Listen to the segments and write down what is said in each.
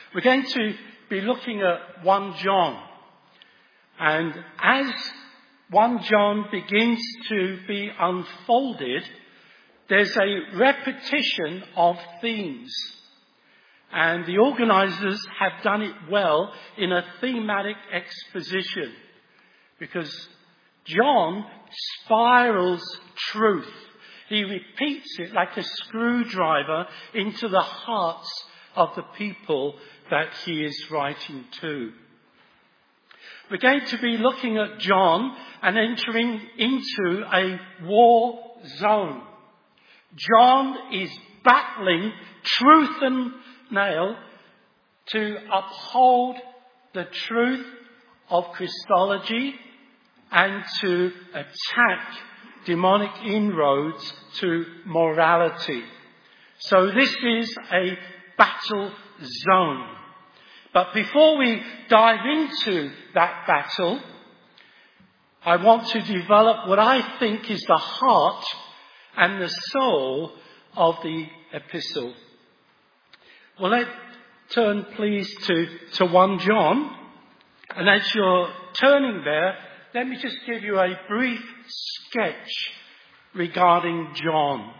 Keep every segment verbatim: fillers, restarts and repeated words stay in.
We're going to be looking at First John. And as First John begins to be unfolded, there's a repetition of themes. And the organisers have done it well in a thematic exposition, because John spirals truth. He repeats it like a screwdriver into the hearts of the people that he is writing to. We're going to be looking at John and entering into a war zone. John is battling truth and nail to uphold the truth of Christology and to attack demonic inroads to morality. So this is a battle zone. But before we dive into that battle, I want to develop what I think is the heart and the soul of the epistle. Well, let's turn please to, to First John. And as you're turning there, let me just give you a brief sketch regarding John.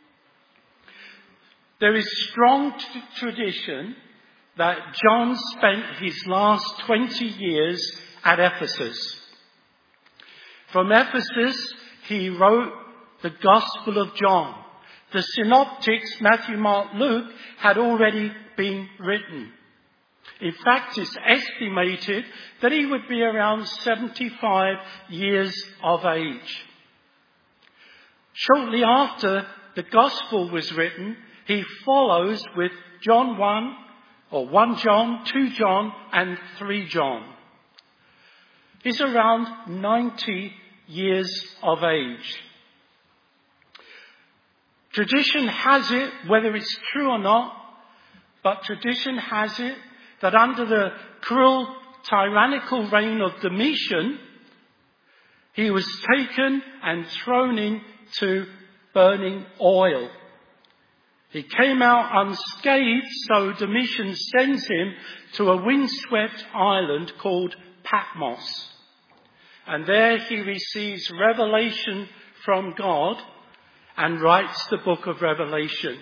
There is strong t- tradition that John spent his last twenty years at Ephesus. From Ephesus, he wrote the Gospel of John. The synoptics, Matthew, Mark, Luke, had already been written. In fact, it's estimated that he would be around seventy-five years of age. Shortly after the Gospel was written, he follows with John one, or First John, Second John, and Third John. He's around ninety years of age. Tradition has it, whether it's true or not, but tradition has it that under the cruel, tyrannical reign of Domitian, he was taken and thrown into burning oil. He came out unscathed, so Domitian sends him to a windswept island called Patmos. And there he receives revelation from God and writes the book of Revelation.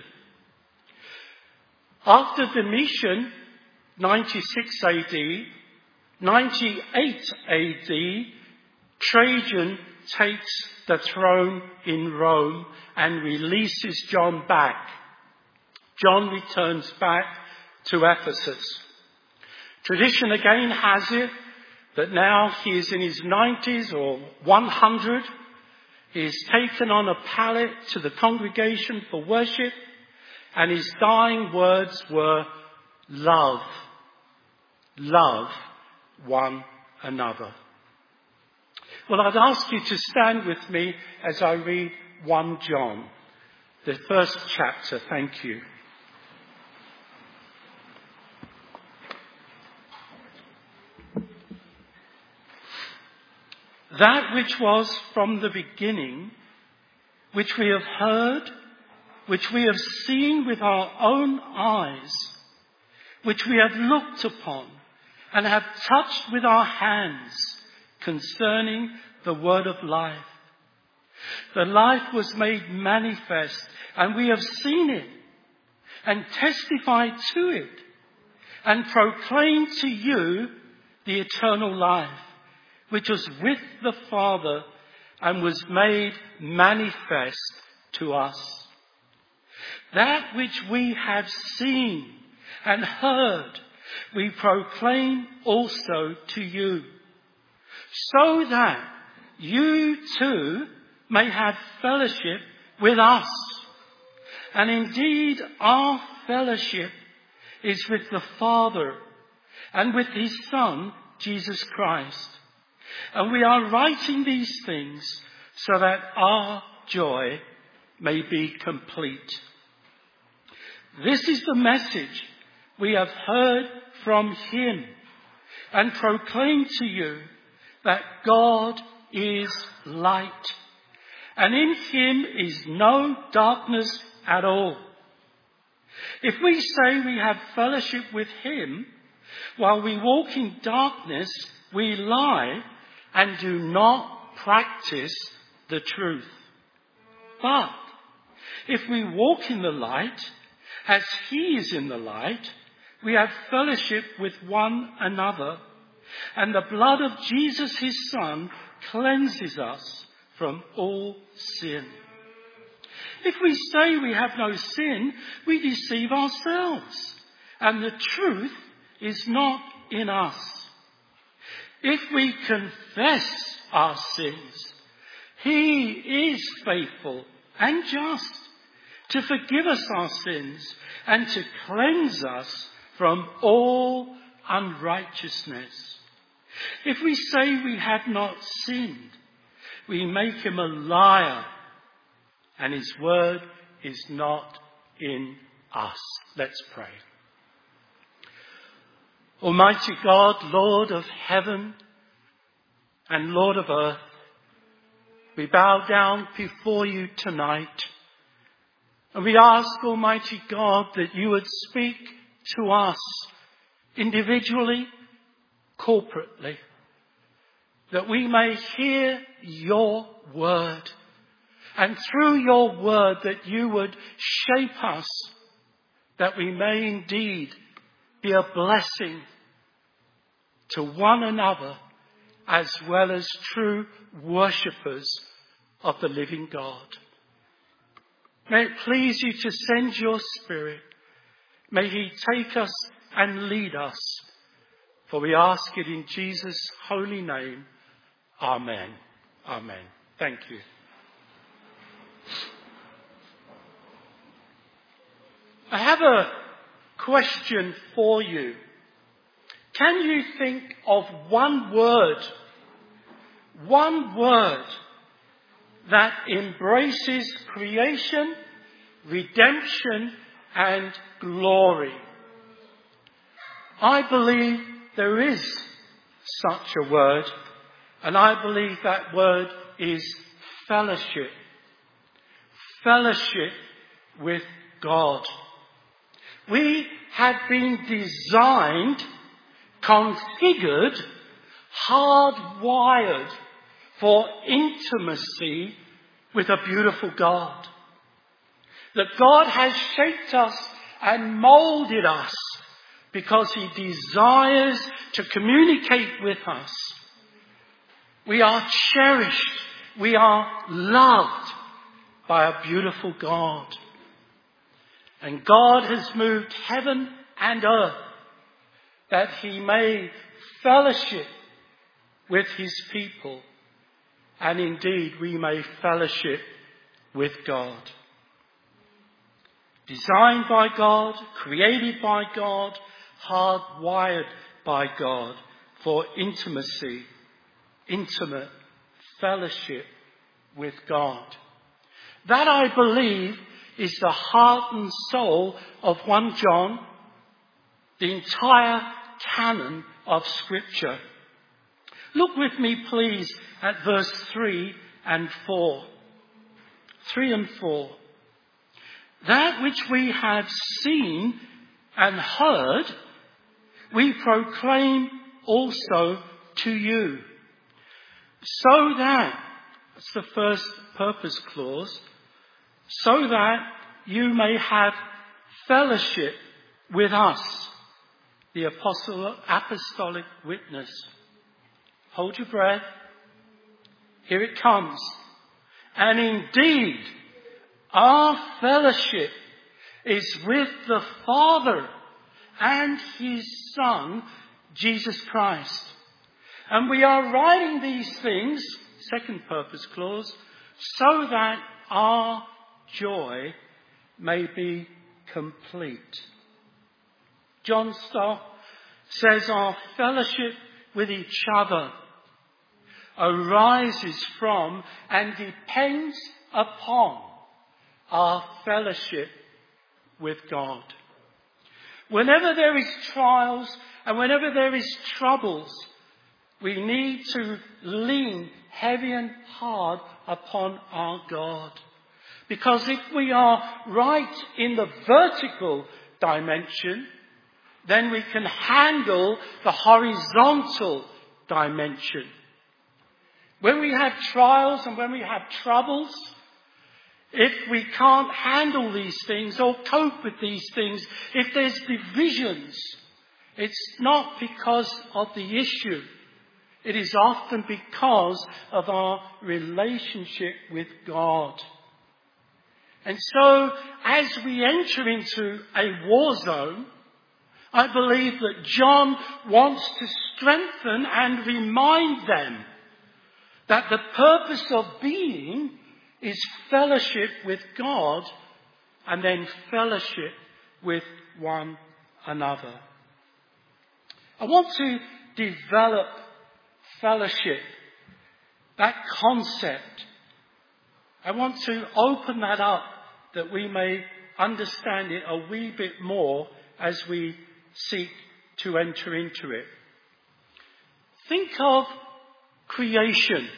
After Domitian, ninety-six A D, ninety-eight A D, Trajan takes the throne in Rome and releases John back. John returns back to Ephesus. Tradition again has it that now he is in his nineties or one hundred. He is taken on a pallet to the congregation for worship, and his dying words were, love, love one another. Well, I'd ask you to stand with me as I read First John, the first chapter. Thank you. That which was from the beginning, which we have heard, which we have seen with our own eyes, which we have looked upon and have touched with our hands concerning the word of life. The life was made manifest, and we have seen it and testified to it and proclaimed to you the eternal life, which was with the Father and was made manifest to us. That which we have seen and heard, we proclaim also to you, so that you too may have fellowship with us. And indeed, our fellowship is with the Father and with his Son, Jesus Christ. And we are writing these things so that our joy may be complete. This is the message we have heard from him and proclaimed to you, that God is light, and in him is no darkness at all. If we say we have fellowship with him while we walk in darkness, we lie and do not practice the truth. But if we walk in the light, as he is in the light, we have fellowship with one another, and the blood of Jesus his Son cleanses us from all sin. If we say we have no sin, we deceive ourselves, and the truth is not in us. If we confess our sins, he is faithful and just to forgive us our sins and to cleanse us from all unrighteousness. If we say we have not sinned, we make him a liar, and his word is not in us. Let's pray. Almighty God, Lord of heaven and Lord of earth, we bow down before you tonight, and we ask, Almighty God, that you would speak to us individually, corporately, that we may hear your word, and through your word that you would shape us, that we may indeed be a blessing to one another as well as true worshippers of the living God. May it please you to send your Spirit. May he take us and lead us. For we ask it in Jesus' holy name. Amen. Amen. Thank you. I have a question for you. Can you think of one word, one word that embraces creation, redemption, and glory? I believe there is such a word, and I believe that word is fellowship. Fellowship with God. We have been designed, configured, hardwired for intimacy with a beautiful God. That God has shaped us and moulded us because he desires to communicate with us. We are cherished. We are loved by a beautiful God. And God has moved heaven and earth that he may fellowship with his people. And indeed we may fellowship with God. Designed by God, created by God, hardwired by God for intimacy, intimate fellowship with God. That, I believe, is the heart and soul of First John, the entire canon of Scripture. Look with me, please, at verse three and four. Three and four. That which we have seen and heard, we proclaim also to you. So that, that's the first purpose clause, so that you may have fellowship with us, the apostle, apostolic witness. Hold your breath. Here it comes. And indeed, our fellowship is with the Father and his Son, Jesus Christ. And we are writing these things, second purpose clause, so that our joy may be complete. John Stott says our fellowship with each other arises from and depends upon our fellowship with God. Whenever there is trials and whenever there is troubles, we need to lean heavy and hard upon our God. Because if we are right in the vertical dimension, then we can handle the horizontal dimension. When we have trials and when we have troubles, if we can't handle these things or cope with these things, if there's divisions, it's not because of the issue. It is often because of our relationship with God. And so, as we enter into a war zone, I believe that John wants to strengthen and remind them that the purpose of being is fellowship with God and then fellowship with one another. I want to develop fellowship, that concept. I want to open that up that we may understand it a wee bit more as we seek to enter into it. Think of creation.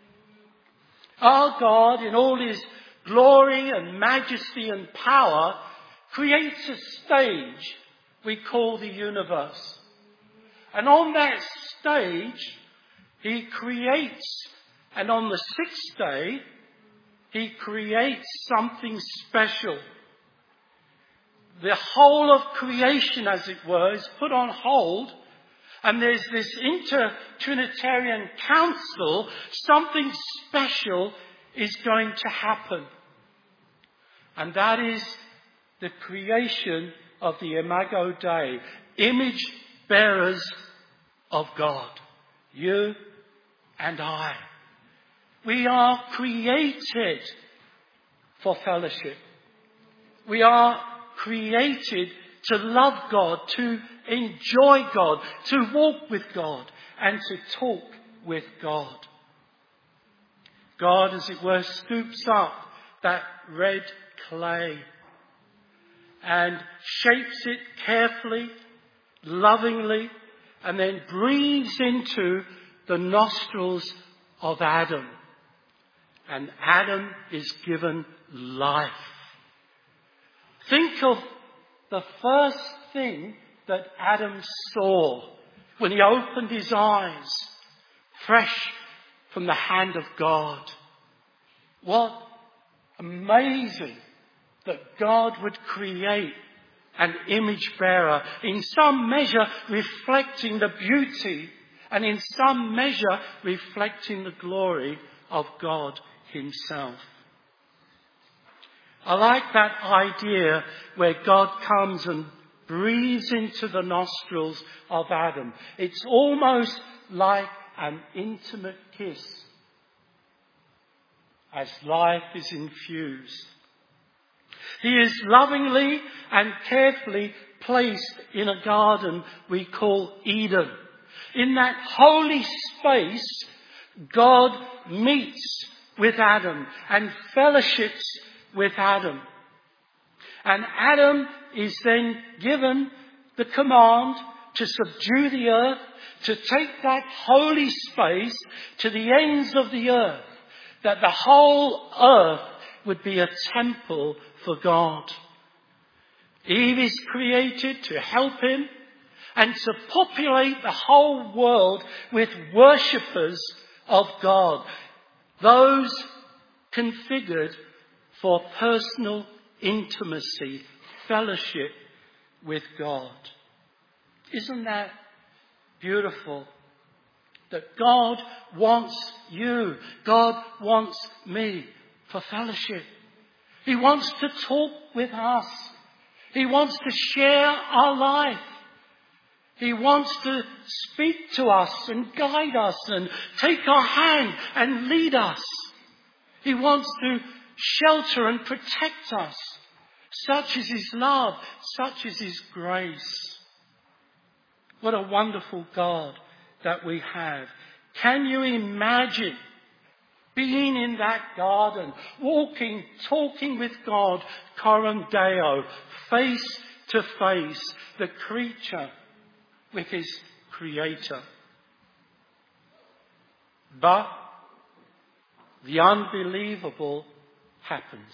Our God, in all his glory and majesty and power, creates a stage we call the universe. And on that stage, he creates, and on the sixth day, he creates something special. The whole of creation, as it were, is put on hold, and there's this inter-Trinitarian council. Something special is going to happen. And that is the creation of the Imago Dei, image bearers of God. You and I. We are created for fellowship. We are created to love God, to enjoy God, to walk with God, and to talk with God. God, as it were, scoops up that red clay and shapes it carefully, lovingly, and then breathes into the nostrils of Adam. And Adam is given life. Think of the first thing that Adam saw when he opened his eyes, fresh from the hand of God. What amazing that God would create an image bearer, in some measure reflecting the beauty and in some measure reflecting the glory of God himself. I like that idea where God comes and breathes into the nostrils of Adam. It's almost like an intimate kiss as life is infused. He is lovingly and carefully placed in a garden we call Eden. In that holy space, God meets with Adam and fellowships with Adam. And Adam is then given the command to subdue the earth, to take that holy space to the ends of the earth, that the whole earth would be a temple for God. Eve is created to help him and to populate the whole world with worshippers of God, those configured for personal intimacy, fellowship with God. Isn't that beautiful? That God wants you, God wants me for fellowship. He wants to talk with us. He wants to share our life. He wants to speak to us and guide us and take our hand and lead us. He wants to shelter and protect us. Such is his love, such is his grace. What a wonderful God that we have. Can you imagine being in that garden, walking, talking with God, coram Deo, face to face, the creature with his creator? But the unbelievable happens.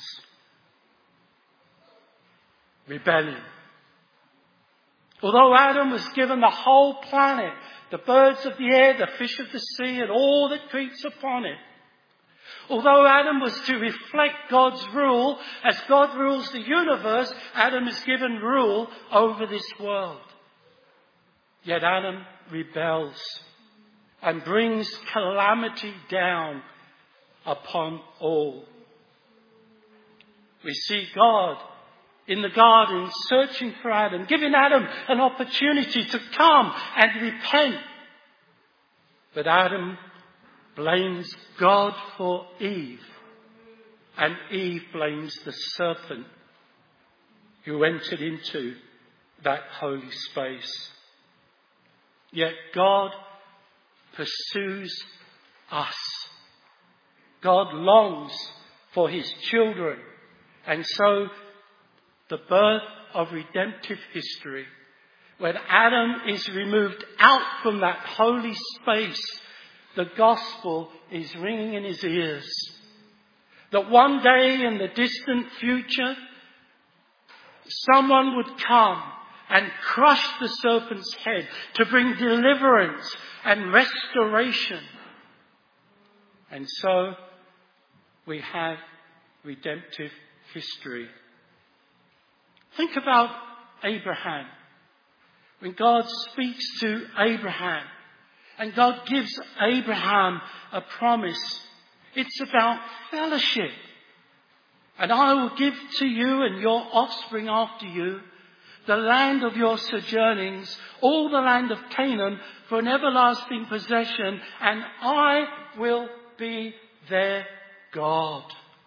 Rebellion. Although Adam was given the whole planet, the birds of the air, the fish of the sea, and all that creeps upon it, although Adam was to reflect God's rule, as God rules the universe, Adam is given rule over this world. Yet Adam rebels and brings calamity down upon all. We see God in the garden searching for Adam, giving Adam an opportunity to come and repent. But Adam blames God for Eve, and Eve blames the serpent who entered into that holy space. Yet God pursues us. God longs for his children. And so the birth of redemptive history, when Adam is removed out from that holy space, the gospel is ringing in his ears. That one day in the distant future, someone would come and crush the serpent's head to bring deliverance and restoration. And so we have redemptive history. Think about Abraham. When God speaks to Abraham and God gives Abraham a promise, it's about fellowship. And I will give to you and your offspring after you the land of your sojournings, all the land of Canaan, for an everlasting possession, and I will be their God.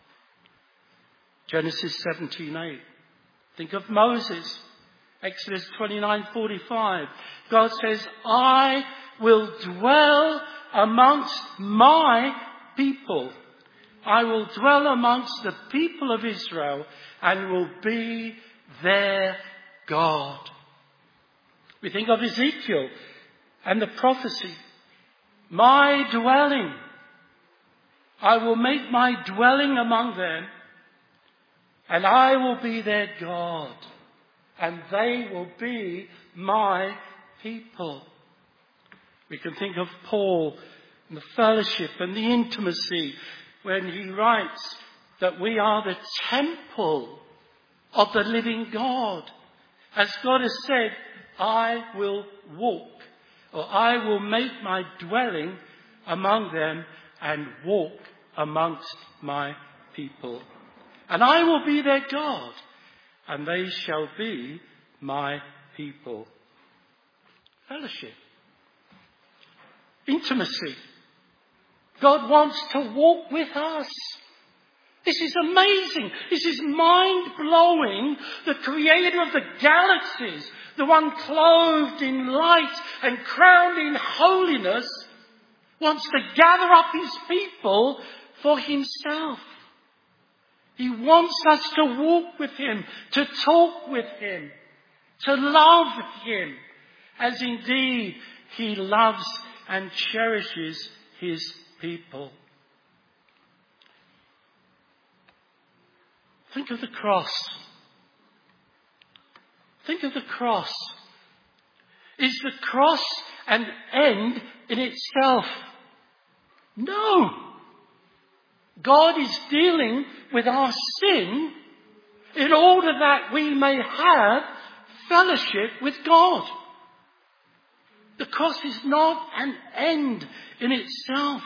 Genesis seventeen eight. Think of Moses. Exodus twenty-nine forty-five. God says, I will dwell amongst my people. I will dwell amongst the people of Israel and will be their God. We think of Ezekiel and the prophecy. My dwelling. I will make my dwelling among them, and I will be their God, and they will be my people. We can think of Paul and the fellowship and the intimacy when he writes that we are the temple of the living God. As God has said, I will walk, or I will make my dwelling among them and walk amongst my people. And I will be their God, and they shall be my people. Fellowship. Intimacy. God wants to walk with us. This is amazing. This is mind-blowing. The creator of the galaxies, the one clothed in light and crowned in holiness, wants to gather up his people for himself. He wants us to walk with him, to talk with him, to love him, as indeed he loves and cherishes his people. Think of the cross. Think of the cross. Is the cross an end in itself? No. God is dealing with our sin in order that we may have fellowship with God. The cross is not an end in itself.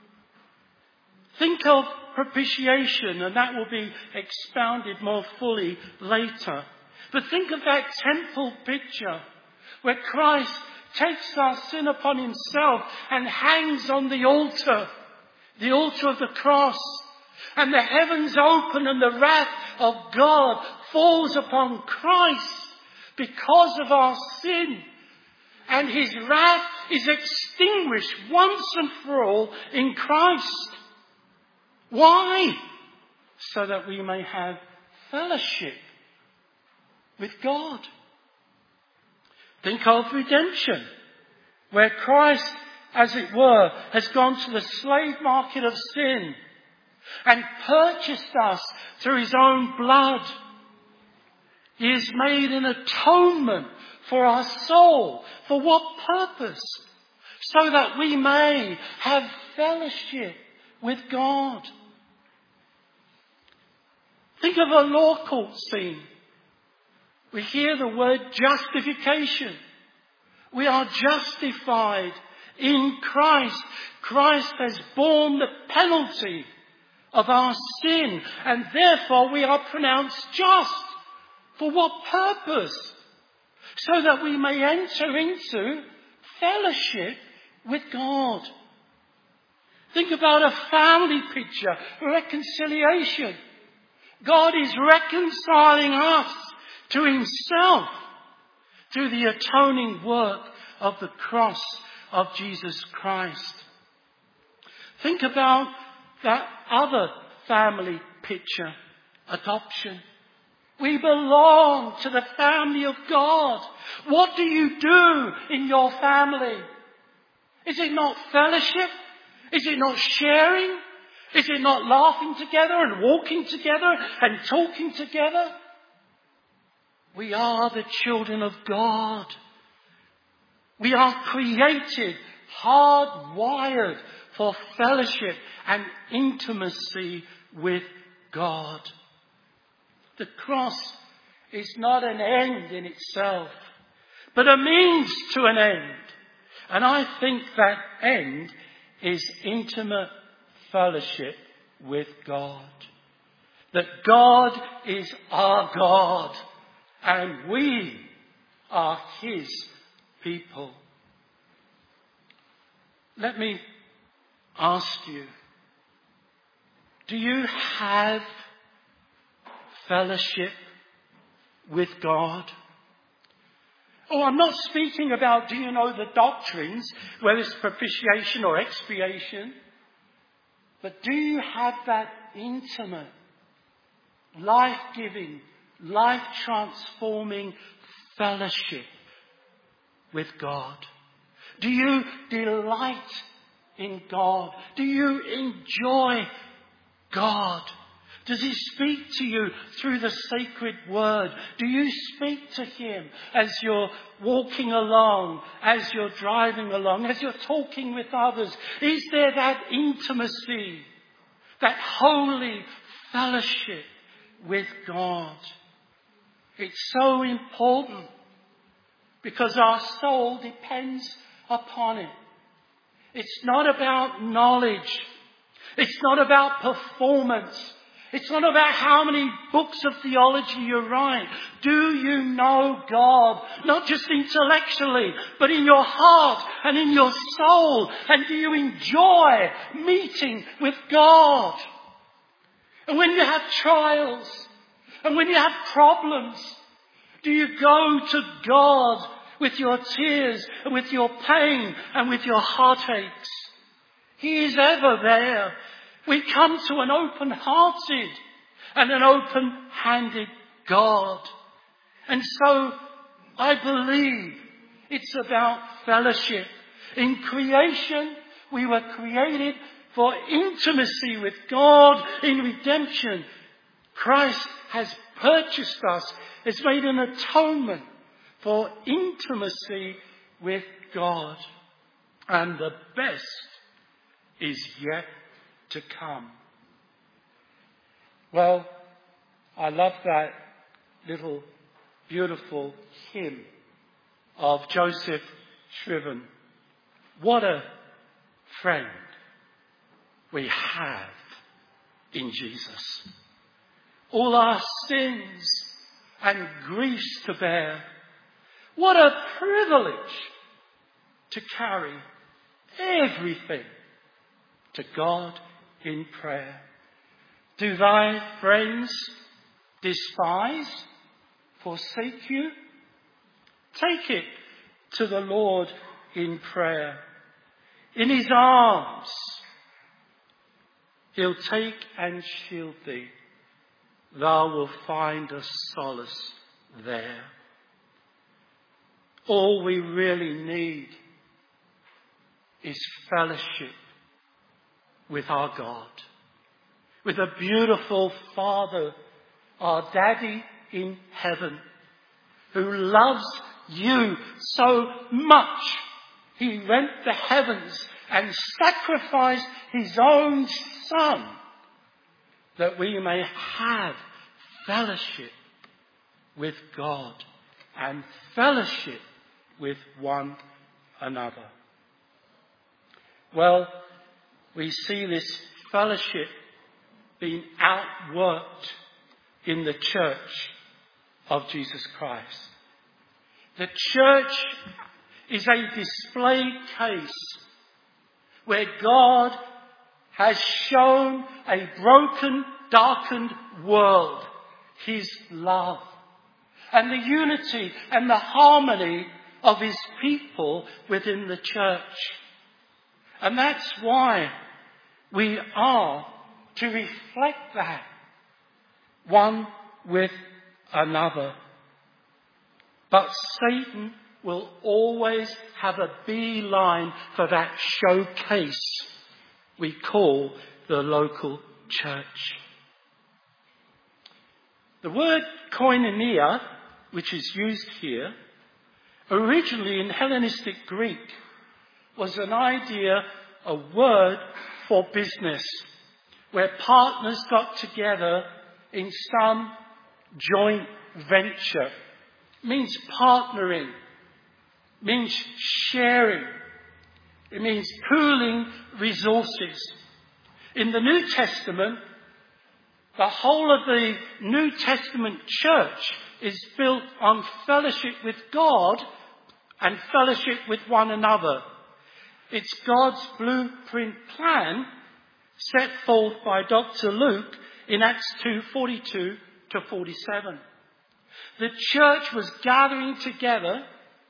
Think of propitiation, and that will be expounded more fully later. But think of that temple picture where Christ takes our sin upon himself and hangs on the altar, the altar of the cross. And the heavens open and the wrath of God falls upon Christ because of our sin. And his wrath is extinguished once and for all in Christ. Why? So that we may have fellowship with God. Think of redemption, where Christ, as it were, has gone to the slave market of sin and purchased us through his own blood. He has made an atonement for our soul. For what purpose? So that we may have fellowship with God. Think of a law court scene. We hear the word justification. We are justified in Christ. Christ has borne the penalty of our sin, and therefore we are pronounced just. For what purpose? So that we may enter into fellowship with God. Think about a family picture, reconciliation. God is reconciling us to himself through the atoning work of the cross of Jesus Christ. Think about that other family picture, adoption. We belong to the family of God. What do you do in your family? Is it not fellowship? Is it not sharing? Is it not laughing together and walking together and talking together? We are the children of God. We are created, hardwired for fellowship and intimacy with God. The cross is not an end in itself, but a means to an end. And I think that end is intimate fellowship with God. That God is our God and we are his people. Let me ask you, do you have fellowship with God? Oh, I'm not speaking about, do you know the doctrines, whether it's propitiation or expiation, but do you have that intimate, life-giving, life-transforming fellowship with God? Do you delight in God? Do you enjoy God? Does he speak to you through the sacred word? Do you speak to him as you're walking along, as you're driving along, as you're talking with others? Is there that intimacy, that holy fellowship with God? It's so important because our soul depends upon it. It's not about knowledge. It's not about performance. It's not about how many books of theology you write. Do you know God? Not just intellectually, but in your heart and in your soul. And do you enjoy meeting with God? And when you have trials, and when you have problems, do you go to God with your tears and with your pain and with your heartaches? He is ever there. We come to an open-hearted and an open-handed God. And so I believe it's about fellowship. In creation, we were created for intimacy with God. In redemption, Christ has purchased us, has made an atonement for intimacy with God. And the best is yet to come. Well, I love that little beautiful hymn of Joseph Shriven. What a friend we have in Jesus. All our sins and griefs to bear. What a privilege to carry everything to God in prayer. Do thy friends despise, forsake you? Take it to the Lord in prayer. In his arms, he'll take and shield thee. Thou wilt find a solace there. All we really need is fellowship with our God. with a beautiful Father, our Daddy in heaven, who loves you so much. He rent the heavens and sacrificed his own Son that we may have fellowship with God and fellowship with one another. Well, we see this fellowship being outworked in the church of Jesus Christ. The church is a display case where God has shown a broken, darkened world his love and the unity and the harmony of his people within the church. And that's why we are to reflect that one with another. But Satan will always have a beeline for that showcase we call the local church. The word koinonia, which is used here, originally in Hellenistic Greek was an idea, a word for business, where partners got together in some joint venture. It means partnering. It means sharing. It means pooling resources. In the New Testament, the whole of the New Testament church is built on fellowship with God and fellowship with one another. It's God's blueprint plan set forth by Doctor Luke in Acts two forty-two to forty-seven. The church was gathering together,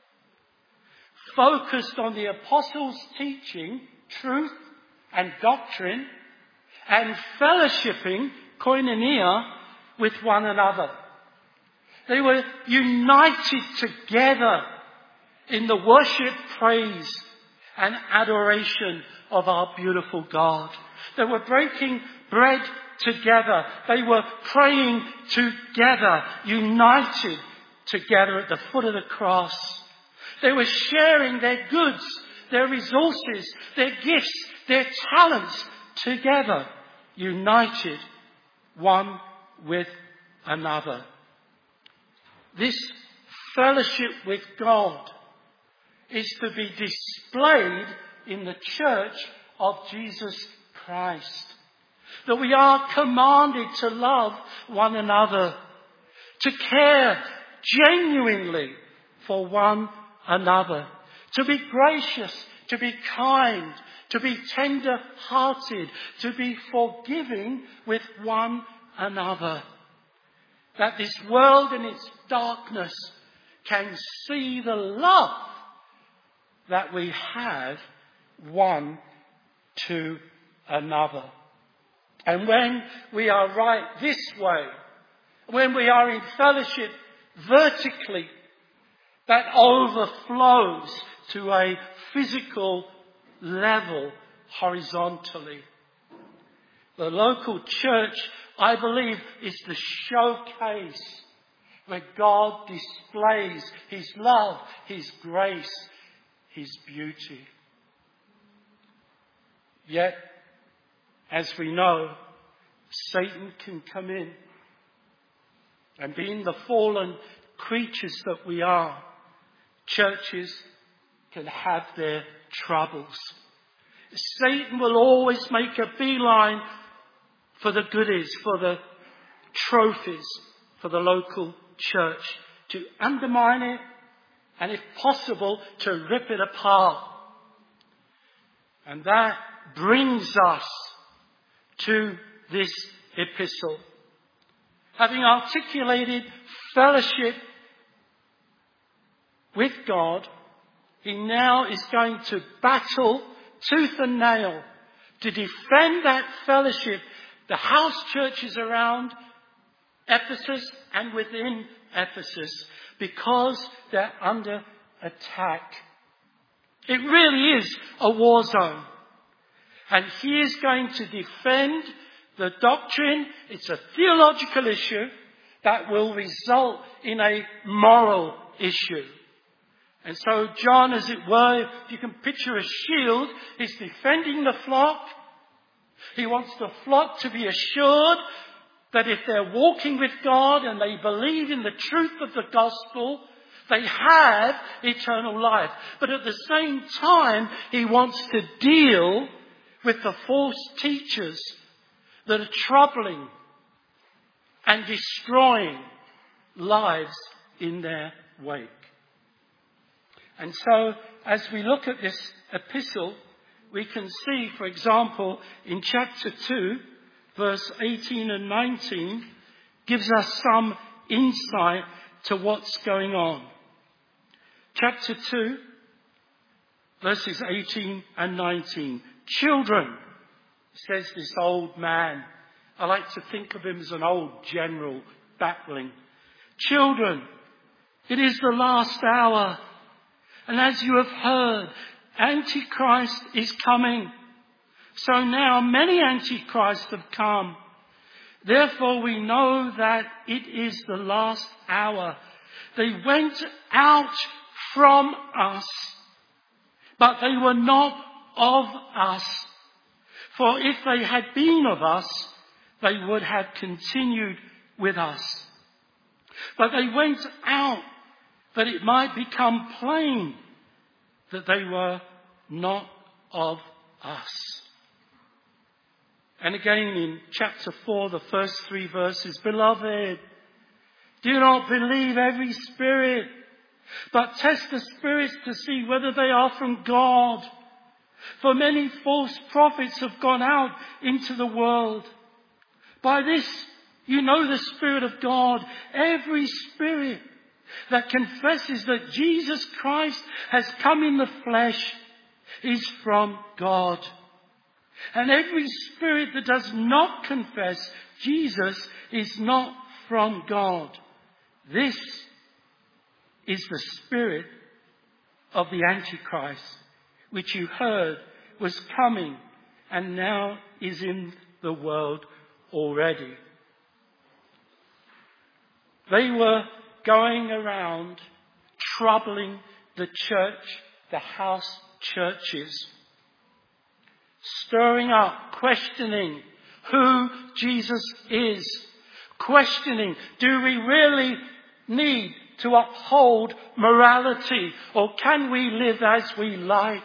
focused on the apostles' teaching, truth and doctrine, and fellowshipping, koinonia, with one another. They were united together in the worship, praise, and adoration of our beautiful God. They were breaking bread together. They were praying together, united together at the foot of the cross. They were sharing their goods, their resources, their gifts, their talents together, united one with another. This fellowship with God is to be displayed in the church of Jesus Christ. That we are commanded to love one another, to care genuinely for one another, to be gracious, to be kind, to be tender-hearted, to be forgiving with one another. That this world in its darkness can see the love that we have one to another. And when we are right this way, when we are in fellowship vertically, that overflows to a physical level horizontally. The local church, I believe, is the showcase where God displays his love, his grace, his beauty. Yet, as we know, Satan can come in. And being the fallen creatures that we are, churches can have their troubles. Satan will always make a beeline for the goodies, for the trophies, for the local church, to undermine it, and if possible, to rip it apart. And that brings us to this epistle. Having articulated fellowship with God, he now is going to battle tooth and nail to defend that fellowship, the house churches around Ephesus and within Ephesus, because they're under attack. It really is a war zone. And he is going to defend the doctrine, it's a theological issue that will result in a moral issue. And so John, as it were, if you can picture a shield, is defending the flock. He wants the flock to be assured that if they're walking with God and they believe in the truth of the gospel, they have eternal life. But at the same time, he wants to deal with the false teachers that are troubling and destroying lives in their wake. And so, as we look at this epistle, we can see, for example, in chapter two, verse eighteen and nineteen, gives us some insight to what's going on. Chapter two, verses eighteen and nineteen. Children, says this old man. I like to think of him as an old general battling. Children, it is the last hour. And as you have heard, Antichrist is coming. So now many Antichrists have come. Therefore we know that it is the last hour. They went out from us, but they were not of us. For if they had been of us, they would have continued with us. But they went out that it might become plain that they were not of us. And again in chapter four, the first three verses, Beloved, do not believe every spirit, but test the spirits to see whether they are from God. For many false prophets have gone out into the world. By this you know the Spirit of God. Every spirit that confesses that Jesus Christ has come in the flesh is from God. And every spirit that does not confess Jesus is not from God. This is the spirit of the Antichrist, which you heard was coming and now is in the world already. They were going around troubling the church, the house churches, stirring up, questioning who Jesus is, questioning, do we really need to uphold morality, or can we live as we like?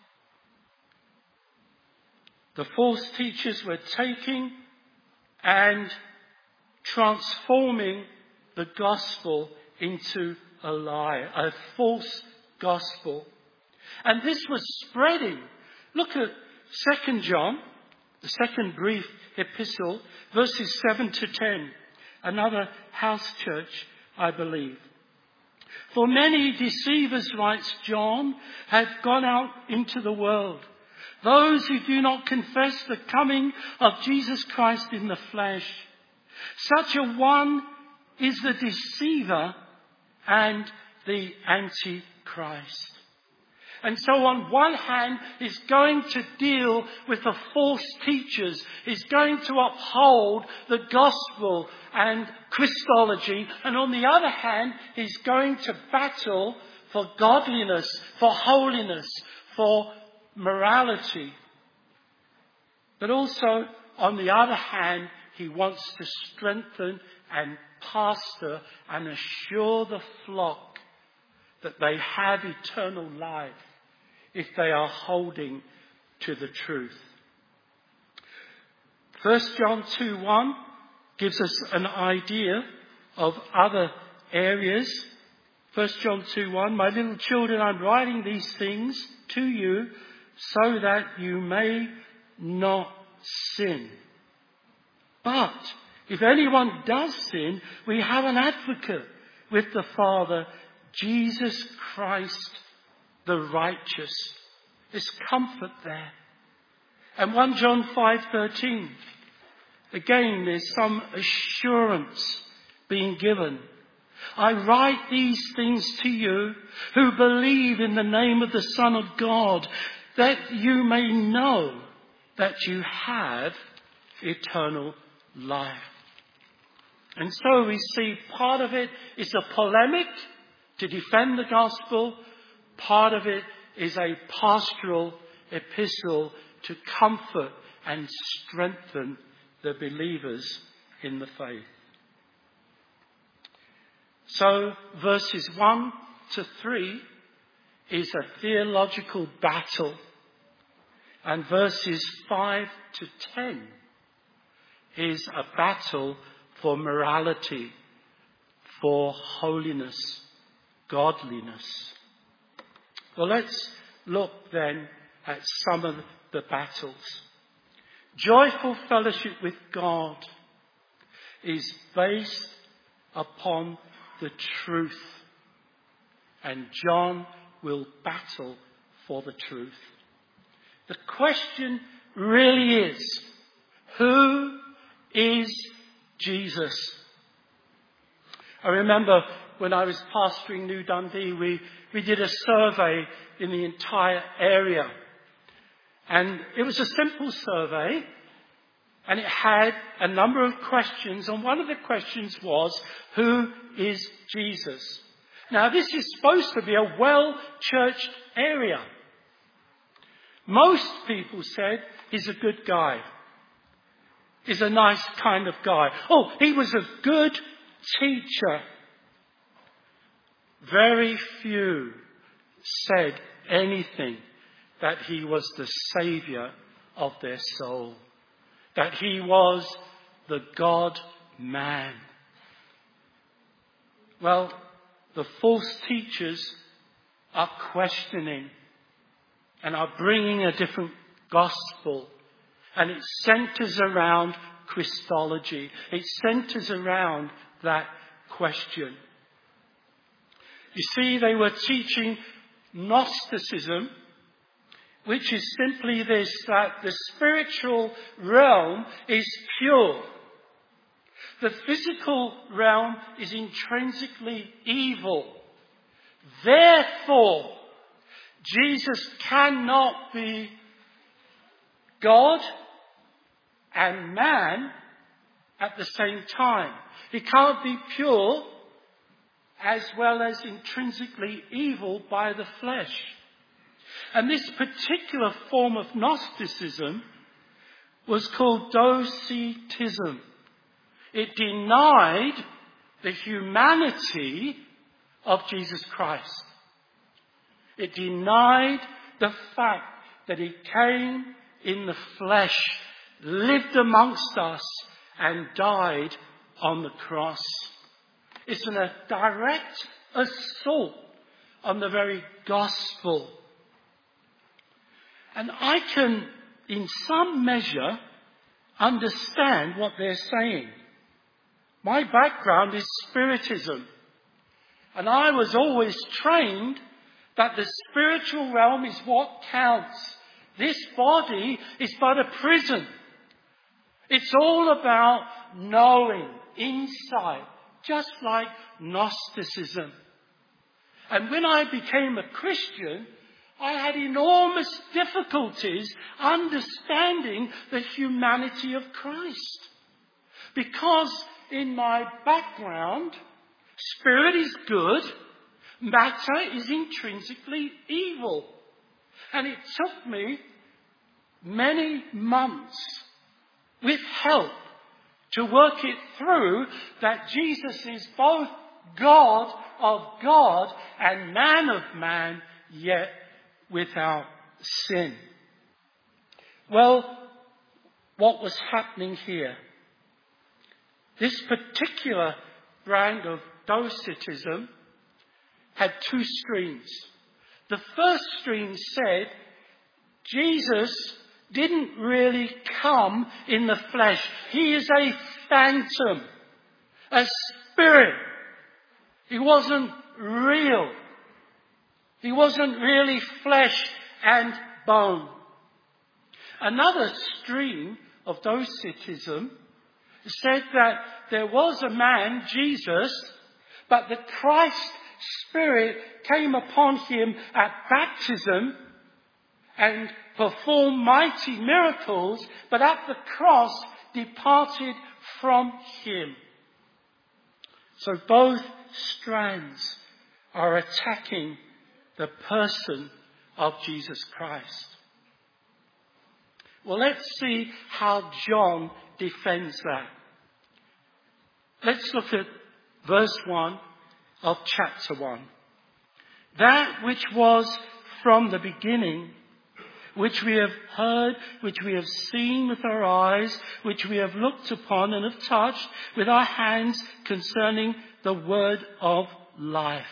The false teachers were taking and transforming the gospel into a lie, a false gospel. And this was spreading. Look at Second John, the second brief epistle, verses seven to ten. Another house church, I believe. For many deceivers, writes John, have gone out into the world. Those who do not confess the coming of Jesus Christ in the flesh. Such a one is the deceiver and the Antichrist. And so on one hand, he's going to deal with the false teachers. He's going to uphold the gospel and Christology. And on the other hand, he's going to battle for godliness, for holiness, for morality. But also, on the other hand, he wants to strengthen and pastor and assure the flock that they have eternal life if they are holding to the truth. First John two one gives us an idea of other areas. First John two one, My little children, I'm writing these things to you so that you may not sin. But if anyone does sin, we have an advocate with the Father, Jesus Christ the righteous. There's comfort there. And First John five thirteen, again there's some assurance being given. I write these things to you who believe in the name of the Son of God, that you may know that you have eternal life. And so we see part of it is a polemic to defend the gospel. Part of it is a pastoral epistle to comfort and strengthen the believers in the faith. So verses one to three is a theological battle. And verses five to ten is a battle for morality, for holiness, godliness. Well, let's look then at some of the battles. Joyful fellowship with God is based upon the truth. And John will battle for the truth. The question really is, who is Jesus? I remember when I was pastoring New Dundee, we, we did a survey in the entire area. And it was a simple survey, and it had a number of questions, and one of the questions was, who is Jesus? Now, this is supposed to be a well-churched area. Most people said he's a good guy. He's a nice kind of guy. Oh, he was a good teacher. Very few said anything that he was the saviour of their soul, that he was the God-man. Well, the false teachers are questioning and are bringing a different gospel. And it centres around Christology. It centres around that question. You see, they were teaching Gnosticism, which is simply this, that the spiritual realm is pure. The physical realm is intrinsically evil. Therefore, Jesus cannot be God and man at the same time. He can't be pure as well as intrinsically evil by the flesh. And this particular form of Gnosticism was called Docetism. It denied the humanity of Jesus Christ. It denied the fact that he came in the flesh, lived amongst us, and died on the cross. It's a direct assault on the very gospel. And I can, in some measure, understand what they're saying. My background is Spiritism. And I was always trained that the spiritual realm is what counts. This body is but a prison. It's all about knowing, insight, just like Gnosticism. And when I became a Christian, I had enormous difficulties understanding the humanity of Christ. Because in my background, spirit is good, matter is intrinsically evil. And it took me many months with help to work it through that Jesus is both God of God and man of man, yet without sin. Well, what was happening here? This particular brand of Docetism had two streams. The first stream said Jesus didn't really come in the flesh. He is a phantom, a spirit. He wasn't real. He wasn't really flesh and bone. Another stream of Docetism said that there was a man, Jesus, but the Christ Spirit came upon him at baptism and performed mighty miracles, but at the cross departed from him. So both strands are attacking the person of Jesus Christ. Well, let's see how John defends that. Let's look at verse one of chapter one. That which was from the beginning, which we have heard, which we have seen with our eyes, which we have looked upon and have touched with our hands concerning the word of life.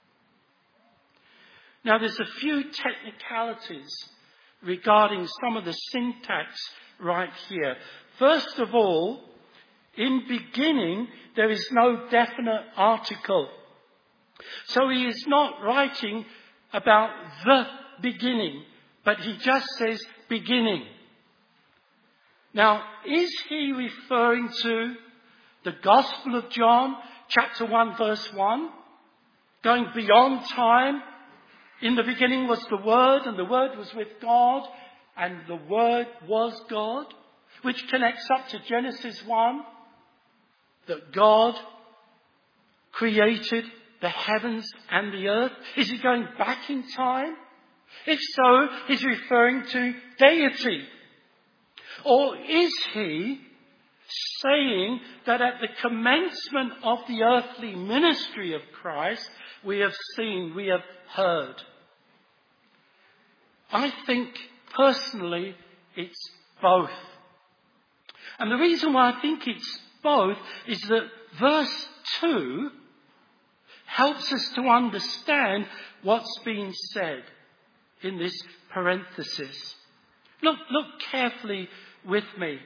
Now, there's a few technicalities regarding some of the syntax right here. First of all, in beginning, there is no definite article. So he is not writing about the beginning, but he just says beginning. Now, is he referring to the Gospel of John, chapter one, verse one? Going beyond time? In the beginning was the Word, and the Word was with God, and the Word was God, which connects up to Genesis one, that God created the heavens and the earth. Is he going back in time? If so, he's referring to deity. Or is he saying that at the commencement of the earthly ministry of Christ, we have seen, we have heard? I think, personally, it's both. And the reason why I think it's both is that verse two helps us to understand what's being said in this parenthesis. Look, look carefully with me.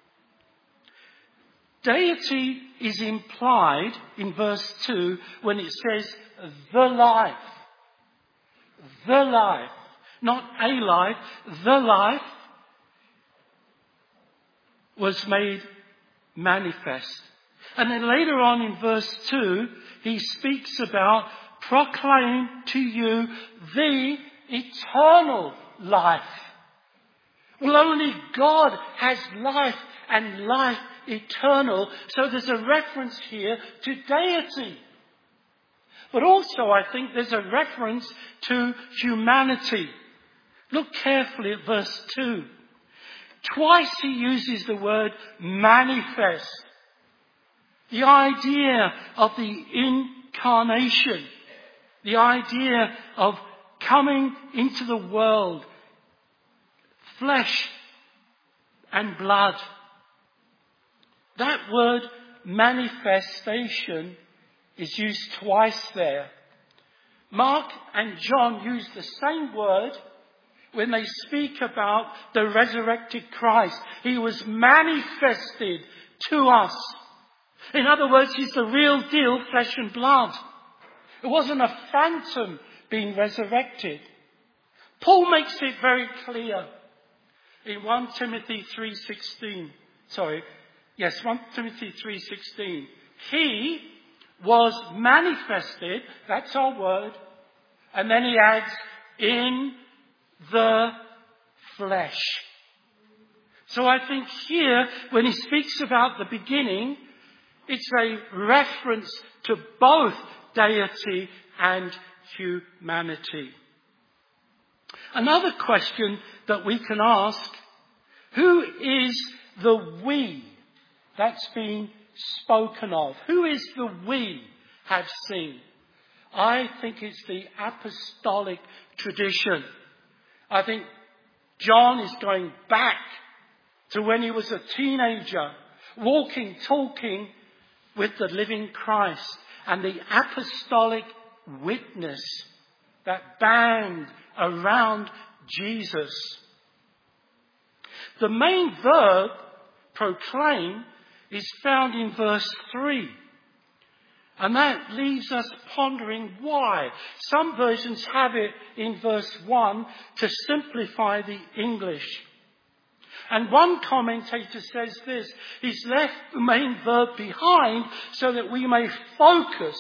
Deity is implied in verse two when it says the life. The life. Not a life. The life was made manifest. And then later on in verse two, he speaks about proclaim to you the eternal life. Well, only God has life and life eternal. So there's a reference here to deity. But also I think there's a reference to humanity. Look carefully at verse two. Twice he uses the word manifest. The idea of the incarnation. The idea of coming into the world. Flesh and blood. That word manifestation is used twice there. Mark and John use the same word when they speak about the resurrected Christ. He was manifested to us. In other words, he's the real deal, flesh and blood. It wasn't a phantom being resurrected. Paul makes it very clear in First Timothy three sixteen. Sorry, yes, First Timothy three sixteen. He was manifested, that's our word, and then he adds, in the flesh. So I think here, when he speaks about the beginning, it's a reference to both deity and humanity. Another question that we can ask, who is the we that's being spoken of? Who is the we have seen? I think it's the apostolic tradition. I think John is going back to when he was a teenager, walking, talking with the living Christ, and the apostolic witness, that band around Jesus. The main verb, proclaim, is found in verse three. And that leaves us pondering why. Some versions have it in verse one to simplify the English. And one commentator says this, he's left the main verb behind so that we may focus,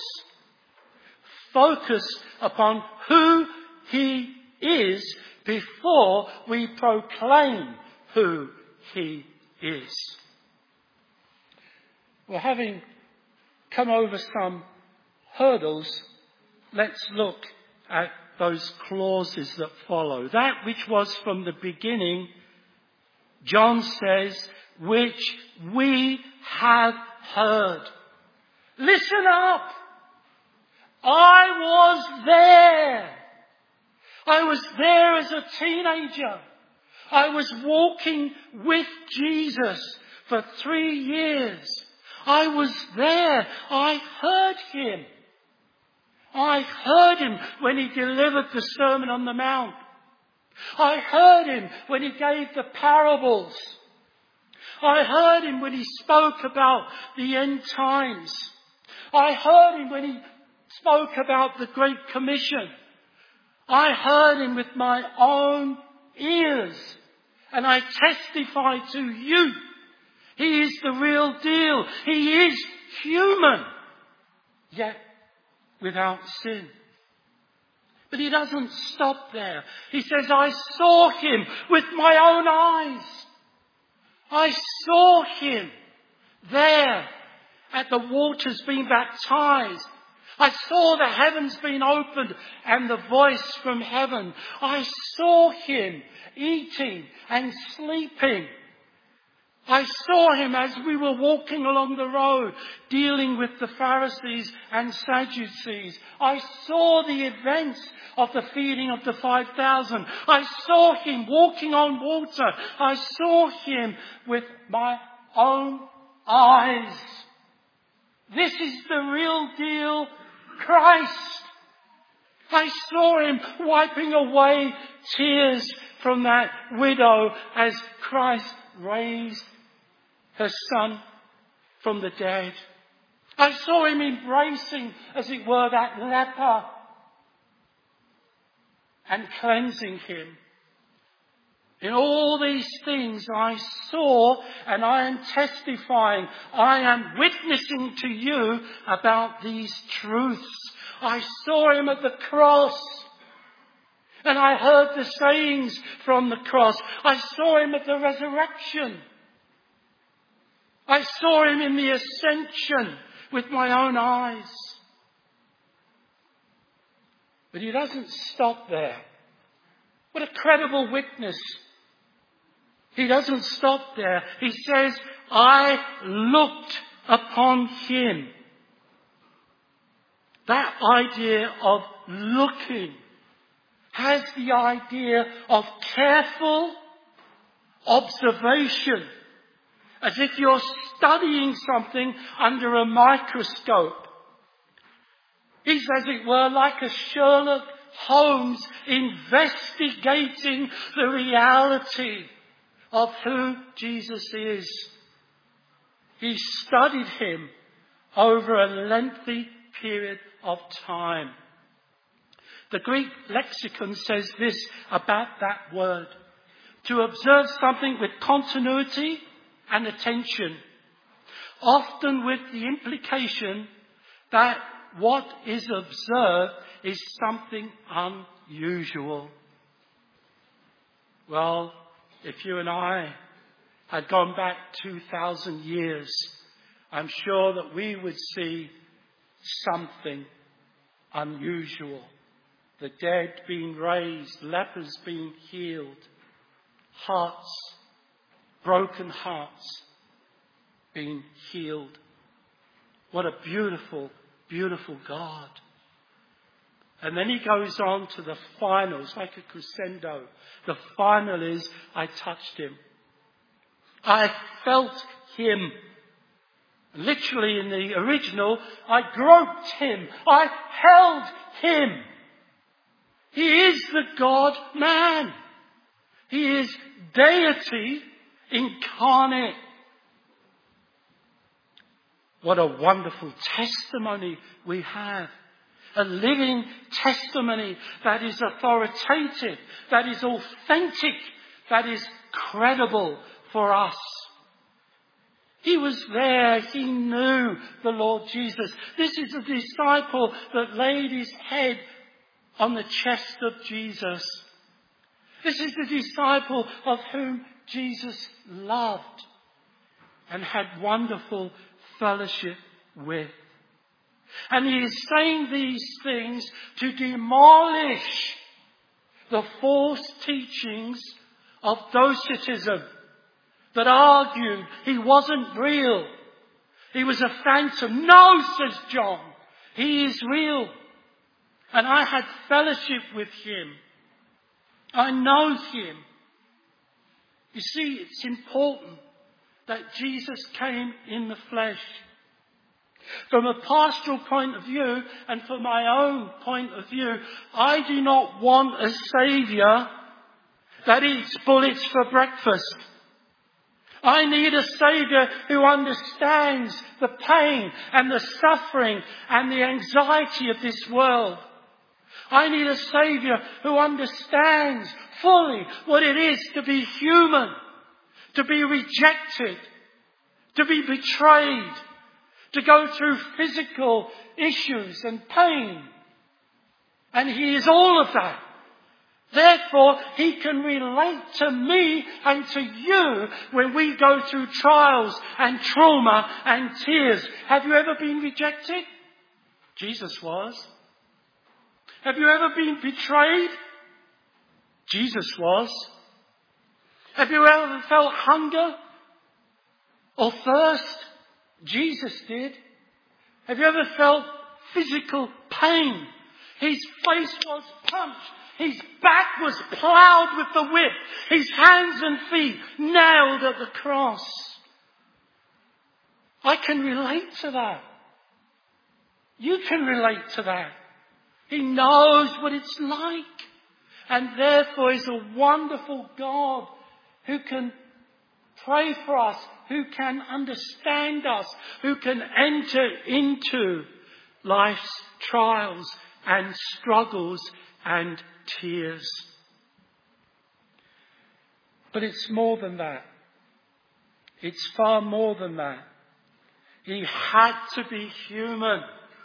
focus upon who he is before we proclaim who he is. Well, having come over some hurdles, let's look at those clauses that follow. That which was from the beginning, John says, which we have heard. Listen up! I was there. I was there as a teenager. I was walking with Jesus for three years. I was there. I heard him. I heard him when he delivered the Sermon on the Mount. I heard him when he gave the parables. I heard him when he spoke about the end times. I heard him when he spoke about the Great Commission. I heard him with my own ears. And I testify to you, he is the real deal. He is human, yet without sin. But he doesn't stop there. He says, I saw him with my own eyes. I saw him there at the waters being baptized. I saw the heavens being opened and the voice from heaven. I saw him eating and sleeping. I saw him as we were walking along the road, dealing with the Pharisees and Sadducees. I saw the events of the feeding of the five thousand. I saw him walking on water. I saw him with my own eyes. This is the real deal, Christ. I saw him wiping away tears from that widow as Christ raised her son from the dead. I saw him embracing, as it were, that leper and cleansing him. In all these things I saw, and I am testifying, I am witnessing to you about these truths. I saw him at the cross, and I heard the sayings from the cross. I saw him at the resurrection. I saw him in the ascension with my own eyes. But he doesn't stop there. What a credible witness. He doesn't stop there. He says, I looked upon him. That idea of looking has the idea of careful observation, as if you're studying something under a microscope. He's, as it were, like a Sherlock Holmes investigating the reality of who Jesus is. He studied him over a lengthy period of time. The Greek lexicon says this about that word: to observe something with continuity and attention, often with the implication that what is observed is something unusual. Well, if you and I had gone back two thousand years, I'm sure that we would see something unusual. The dead being raised, lepers being healed, hearts, broken hearts being healed. What a beautiful, beautiful God. And then he goes on to the final. It's like a crescendo. The final is, I touched him. I felt him. Literally in the original, I groped him. I held him. He is the God-man. He is deity incarnate. What a wonderful testimony we have. A living testimony that is authoritative, that is authentic, that is credible for us. He was there. He knew the Lord Jesus. This is a disciple that laid his head on the chest of Jesus. This is the disciple of whom Jesus loved and had wonderful fellowship with. And he is saying these things to demolish the false teachings of Docetism that argued he wasn't real. He was a phantom. No, says John, he is real. And I had fellowship with him. I know him. You see, it's important that Jesus came in the flesh. From a pastoral point of view and from my own point of view, I do not want a saviour that eats bullets for breakfast. I need a saviour who understands the pain and the suffering and the anxiety of this world. I need a saviour who understands fully what it is to be human, to be rejected, to be betrayed, to go through physical issues and pain. And he is all of that. Therefore, he can relate to me and to you when we go through trials and trauma and tears. Have you ever been rejected? Jesus was. Have you ever been betrayed? Jesus was. Have you ever felt hunger or thirst? Jesus did. Have you ever felt physical pain? His face was punched. His back was ploughed with the whip. His hands and feet nailed at the cross. I can relate to that. You can relate to that. He knows what it's like. And therefore is a wonderful God who can pray for us, who can understand us, who can enter into life's trials and struggles and tears. But it's more than that. It's far more than that. He had to be human.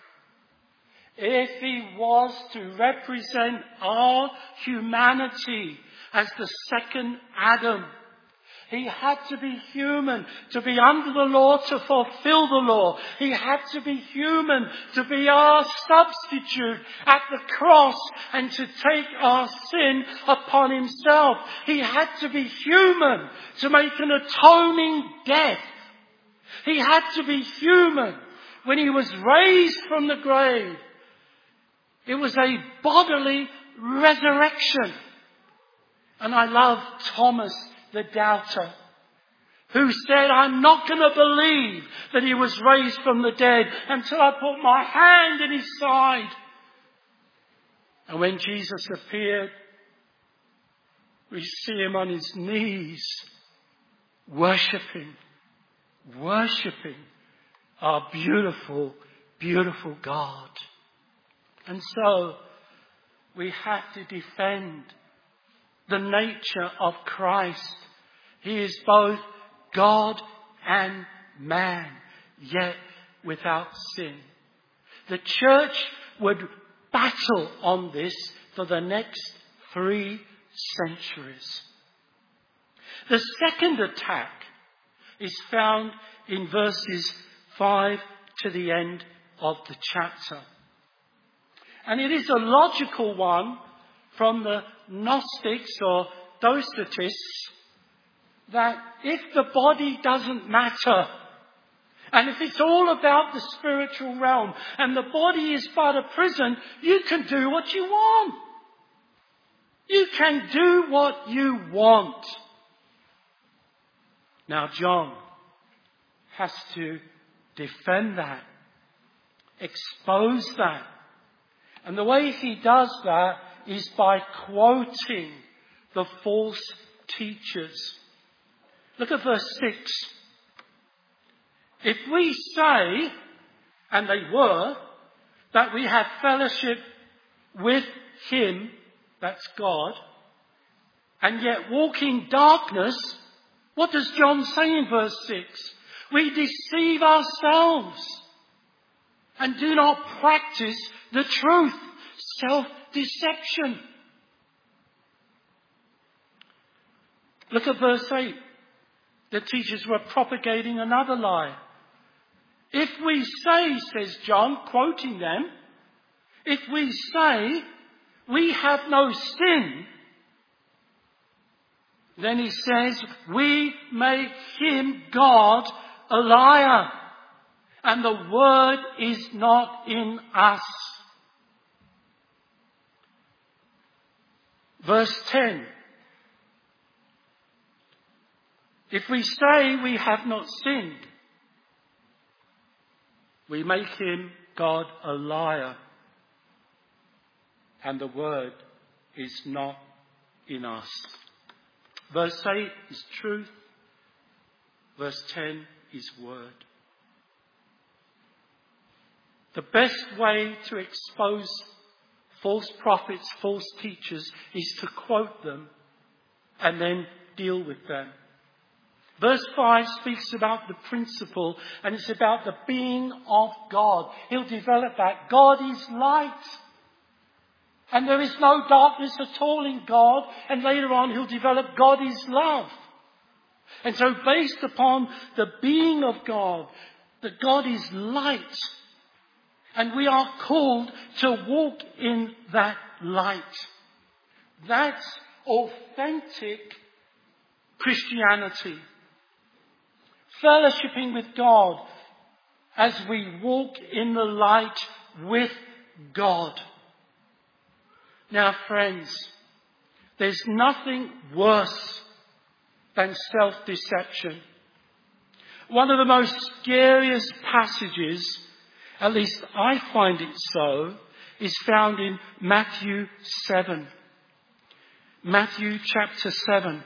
If he was to represent our humanity as the second Adam, he had to be human to be under the law, to fulfill the law. He had to be human to be our substitute at the cross and to take our sin upon himself. He had to be human to make an atoning death. He had to be human when he was raised from the grave. It was a bodily resurrection. And I love Thomas the doubter, who said, I'm not going to believe that he was raised from the dead until I put my hand in his side. And when Jesus appeared, we see him on his knees, worshipping, worshipping our beautiful, beautiful God. And so we have to defend the nature of Christ. He is both God and man, yet without sin. The church would battle on this for the next three centuries. The second attack is found in verses five to the end of the chapter. And it is a logical one from the Gnostics or Docetists that if the body doesn't matter, and if it's all about the spiritual realm, and the body is but a prison, you can do what you want. You can do what you want. Now John has to defend that, expose that. And the way he does that is by quoting the false teachers. Look at verse six. If we say, and they were, that we have fellowship with him, that's God, and yet walk in darkness, what does John say in verse six? We deceive ourselves and do not practice the truth. Self-deception. Look at verse eight. The teachers were propagating another lie. If we say, says John, quoting them, if we say we have no sin, then he says we make him, God, a liar, and the word is not in us. Verse ten. If we say we have not sinned, we make him, God, a liar, and the word is not in us. Verse eight is truth. Verse ten is word. The best way to expose false prophets, false teachers, is to quote them and then deal with them. Verse five speaks about the principle, and it's about the being of God. He'll develop that. God is light, and there is no darkness at all in God. And later on he'll develop God is love. And so based upon the being of God, that God is light, and we are called to walk in that light. That's authentic Christianity. Fellowshipping with God as we walk in the light with God. Now, friends, there's nothing worse than self-deception. One of the most scariest passages, at least I find it so, is found in Matthew seven. Matthew chapter seven.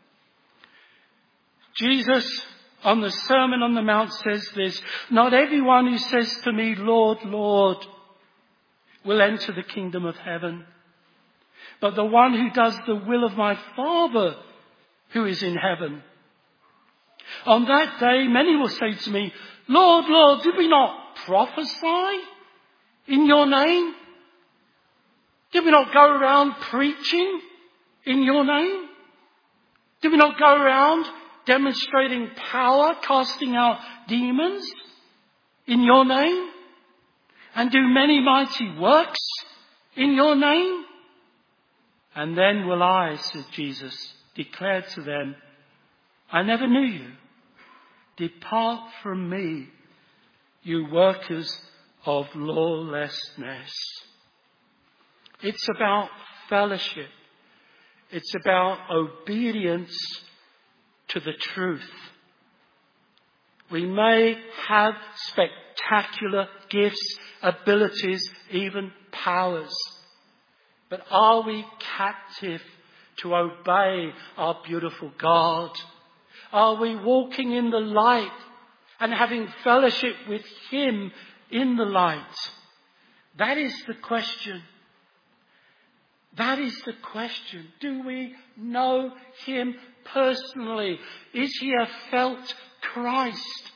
Jesus, on the Sermon on the Mount, says this: "Not everyone who says to me, 'Lord, Lord,' will enter the kingdom of heaven, but the one who does the will of my Father who is in heaven. On that day, many will say to me, 'Lord, Lord, did we not prophesy in your name? Did we not go around preaching in your name? Did we not go around demonstrating power, casting out demons in your name, and do many mighty works in your name?' And then will I," said Jesus, "declare to them, 'I never knew you. Depart from me, you workers of lawlessness.'" It's about fellowship. It's about obedience to the truth. We may have spectacular gifts, abilities, even powers. But are we captive to obey our beautiful God? Are we walking in the light and having fellowship with him in the light? That is the question. That is the question. Do we know him personally? Is he a felt Christ?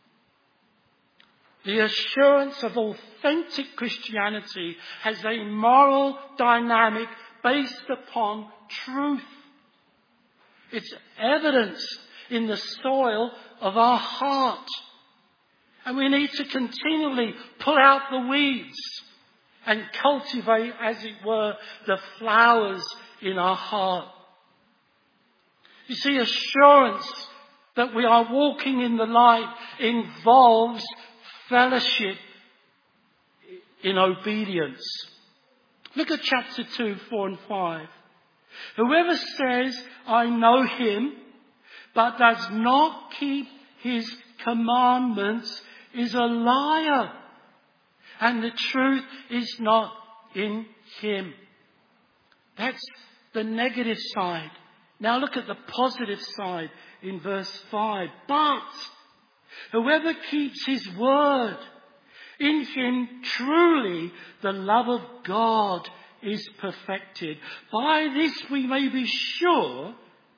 The assurance of authentic Christianity has a moral dynamic based upon truth. It's evidence in the soil of our heart. And we need to continually pull out the weeds and cultivate, as it were, the flowers in our heart. You see, assurance that we are walking in the light involves fellowship in obedience. Look at chapter two, four and five. "Whoever says, 'I know him,' but does not keep his commandments is a liar, and the truth is not in him." That's the negative side. Now look at the positive side in verse five. "But whoever keeps his word, in him truly the love of God is perfected. By this we may be sure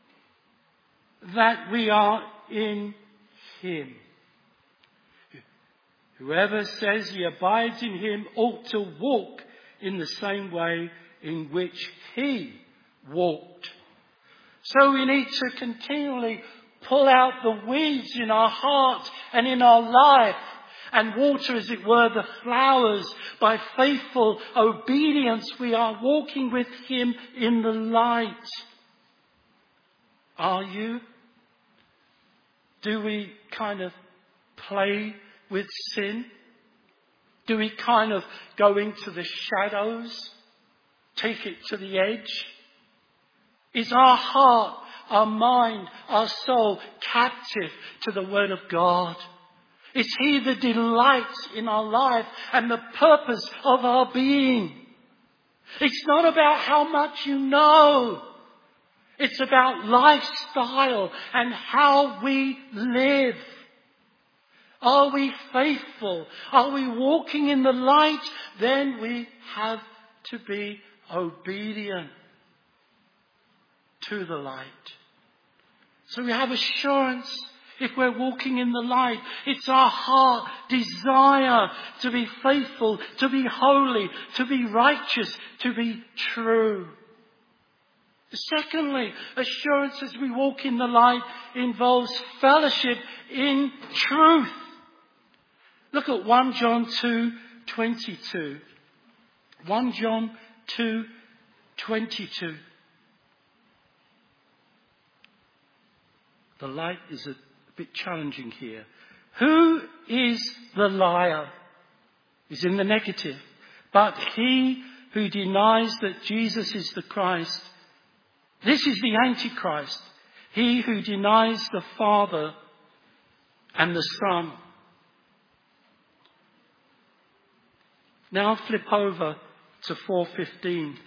that we are in him." Whoever says he abides in him ought to walk in the same way in which he walked. So we need to continually pull out the weeds in our heart and in our life and water, as it were, the flowers. By faithful obedience, we are walking with him in the light. Are you? Do we kind of play with sin? Do we kind of go into the shadows? Take it to the edge? Is our heart, our mind, our soul captive to the Word of God? Is he the delight in our life and the purpose of our being? It's not about how much you know. It's about lifestyle and how we live. Are we faithful? Are we walking in the light? Then we have to be obedient to the light. So we have assurance if we're walking in the light. It's our heart desire to be faithful, to be holy, to be righteous, to be true. Secondly, assurance as we walk in the light involves fellowship in truth. Look at First John two twenty-two. First John two twenty-two. The light is a bit challenging here. Who is the liar? Is in the negative. But he who denies that Jesus is the Christ. This is the Antichrist. He who denies the Father and the Son. Now flip over to four fifteen.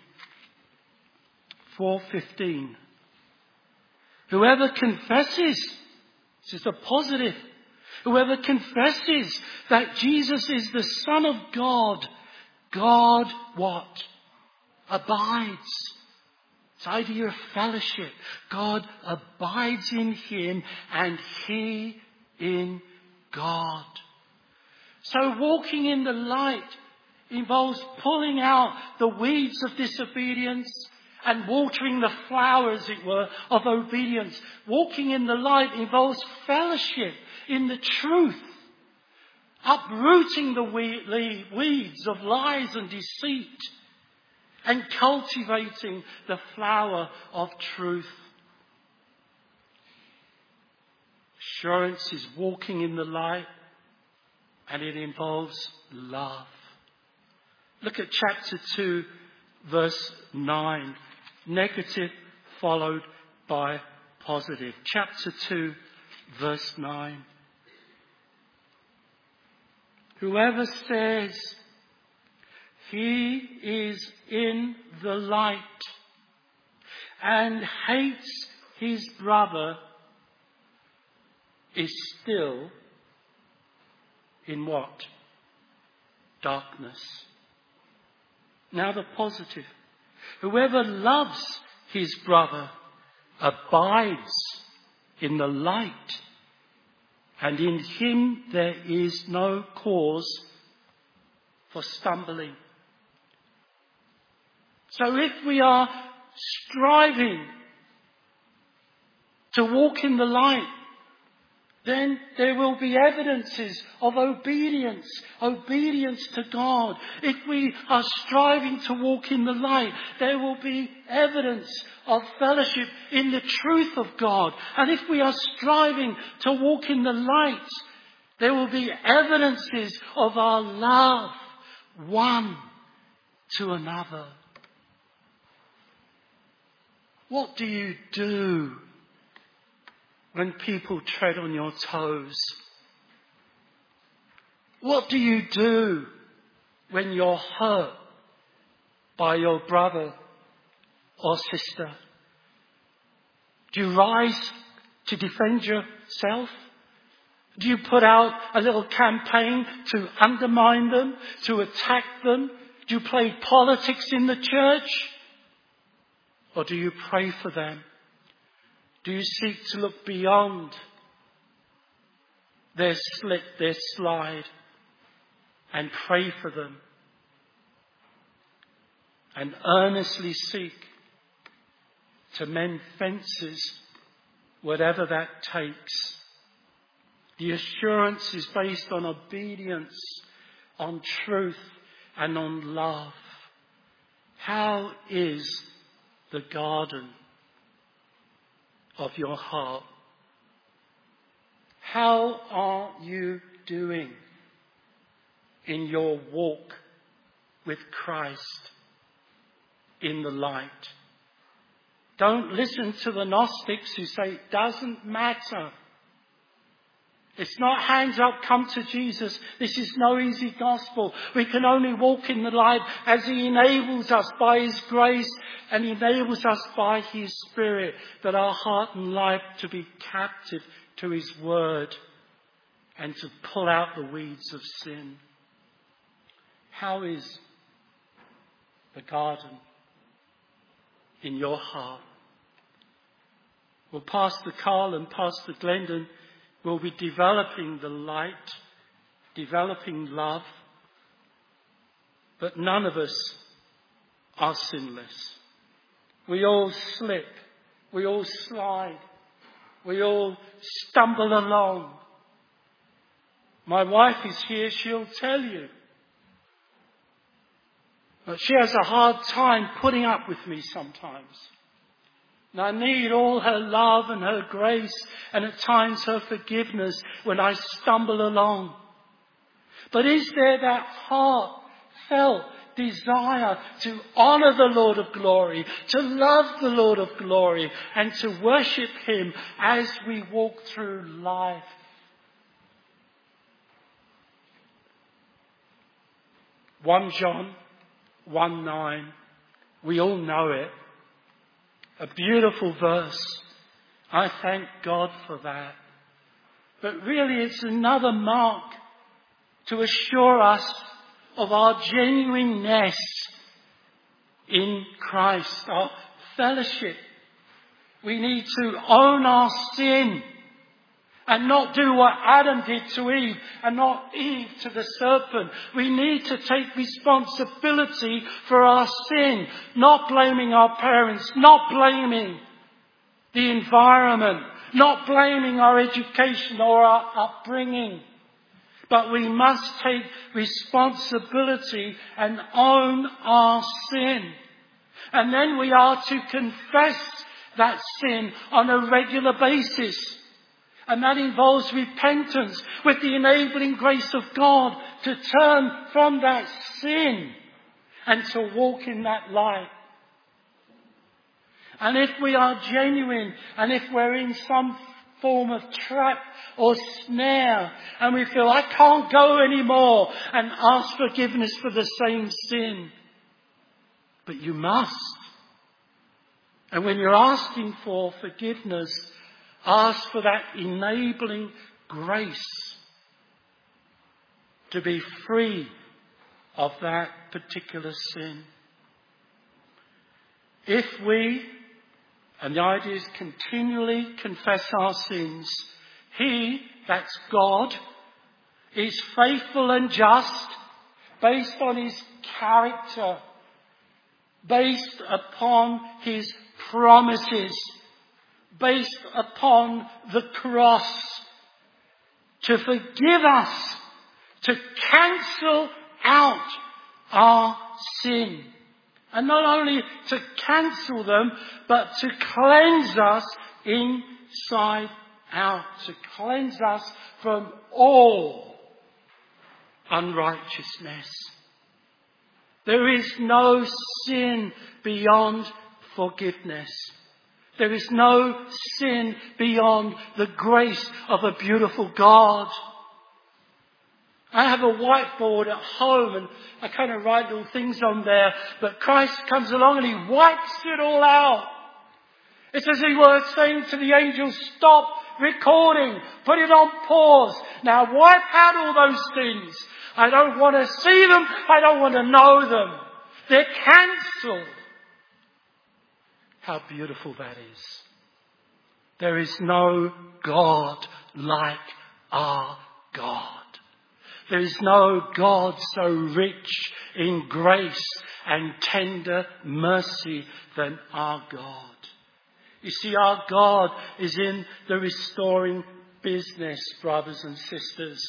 four fifteen. Whoever confesses, this is a positive, whoever confesses that Jesus is the Son of God, God what? Abides. It's the idea of fellowship. God abides in him and he in God. So walking in the light involves pulling out the weeds of disobedience and watering the flower, as it were, of obedience. Walking in the light involves fellowship in the truth. Uprooting the weeds of lies and deceit. And cultivating the flower of truth. Assurance is walking in the light, and it involves love. Look at chapter two, verse nine. Negative followed by positive. Chapter two, verse nine. Whoever says he is in the light and hates his brother is still in what? Darkness. Now the positive. Whoever loves his brother abides in the light, and in him there is no cause for stumbling. So if we are striving to walk in the light, then there will be evidences of obedience, obedience to God. If we are striving to walk in the light, there will be evidence of fellowship in the truth of God. And if we are striving to walk in the light, there will be evidences of our love one to another. What do you do when people tread on your toes? What do you do when you're hurt by your brother or sister? Do you rise to defend yourself? Do you put out a little campaign to undermine them, to attack them? Do you play politics in the church? Or do you pray for them? Do you seek to look beyond their slip, their slide, and pray for them? And earnestly seek to mend fences, whatever that takes. The assurance is based on obedience, on truth, and on love. How is the garden of your heart? How are you doing in your walk with Christ in the light? Don't listen to the Gnostics who say it doesn't matter. It's not hands up, come to Jesus. This is no easy gospel. We can only walk in the light as He enables us by His grace and enables us by His Spirit, that our heart and life to be captive to His word and to pull out the weeds of sin. How is the garden in your heart? Well, Pastor Carl and Pastor Glendon will be developing the light, developing love, but none of us are sinless. We all slip, we all slide, we all stumble along. My wife is here, she'll tell you. But she has a hard time putting up with me sometimes. And I need all her love and her grace and at times her forgiveness when I stumble along. But is there that heartfelt desire to honour the Lord of glory, to love the Lord of glory, and to worship Him as we walk through life? First John one nine, we all know it. A beautiful verse. I thank God for that. But really it's another mark to assure us of our genuineness in Christ, our fellowship. We need to own our sin and not do what Adam did to Eve and not Eve to the serpent. We need to take responsibility for our sin, not blaming our parents, not blaming the environment, not blaming our education or our upbringing. But we must take responsibility and own our sin. And then we are to confess that sin on a regular basis. And that involves repentance with the enabling grace of God to turn from that sin and to walk in that light. And if we are genuine and if we're in some form of trap or snare and we feel, I can't go anymore, and ask forgiveness for the same sin. But you must. And when you're asking for forgiveness, ask for that enabling grace to be free of that particular sin. If we, and the idea is continually confess our sins, He, that's God, is faithful and just based on His character, based upon His promises, based upon the cross, to forgive us, to cancel out our sin. And not only to cancel them, but to cleanse us inside out, to cleanse us from all unrighteousness. There is no sin beyond forgiveness. There is no sin beyond the grace of a beautiful God. I have a whiteboard at home and I kind of write little things on there, but Christ comes along and He wipes it all out. It's as He were saying to the angels, stop recording, put it on pause. Now wipe out all those things. I don't want to see them, I don't want to know them. They're cancelled. How beautiful that is. There is no God like our God. There is no God so rich in grace and tender mercy than our God. You see, our God is in the restoring business, brothers and sisters.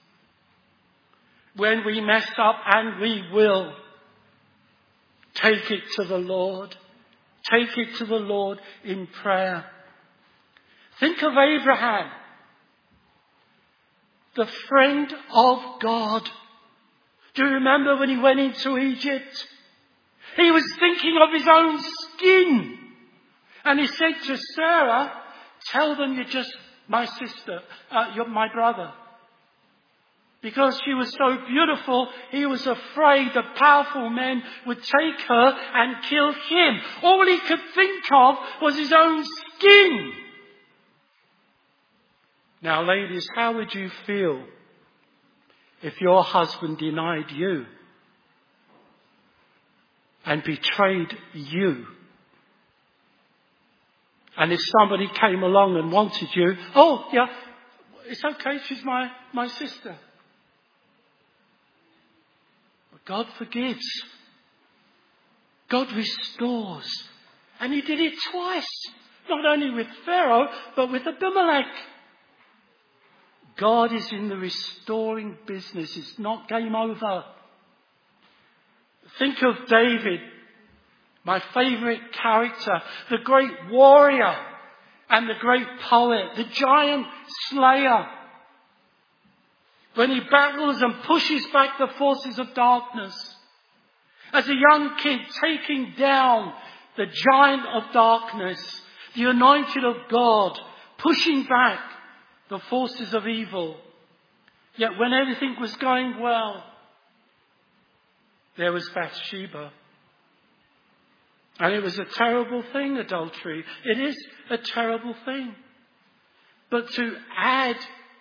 When we mess up, and we will, take it to the Lord. Take it to the Lord in prayer. Think of Abraham, the friend of God. Do you remember when he went into Egypt? He was thinking of his own skin. And he said to Sarah, tell them you're just my sister, uh, you're my brother. Because she was so beautiful, he was afraid the powerful men would take her and kill him. All he could think of was his own skin. Now, ladies, how would you feel if your husband denied you and betrayed you? And if somebody came along and wanted you, oh, yeah, it's okay, she's my, my sister. But God forgives. God restores. And he did it twice. Not only with Pharaoh, but with Abimelech. God is in the restoring business. It's not game over. Think of David, my favourite character, the great warrior and the great poet, the giant slayer. When he battles and pushes back the forces of darkness. As a young kid, taking down the giant of darkness, the anointed of God, pushing back the forces of evil. Yet when everything was going well, there was Bathsheba. And it was a terrible thing, adultery. It is a terrible thing. But to add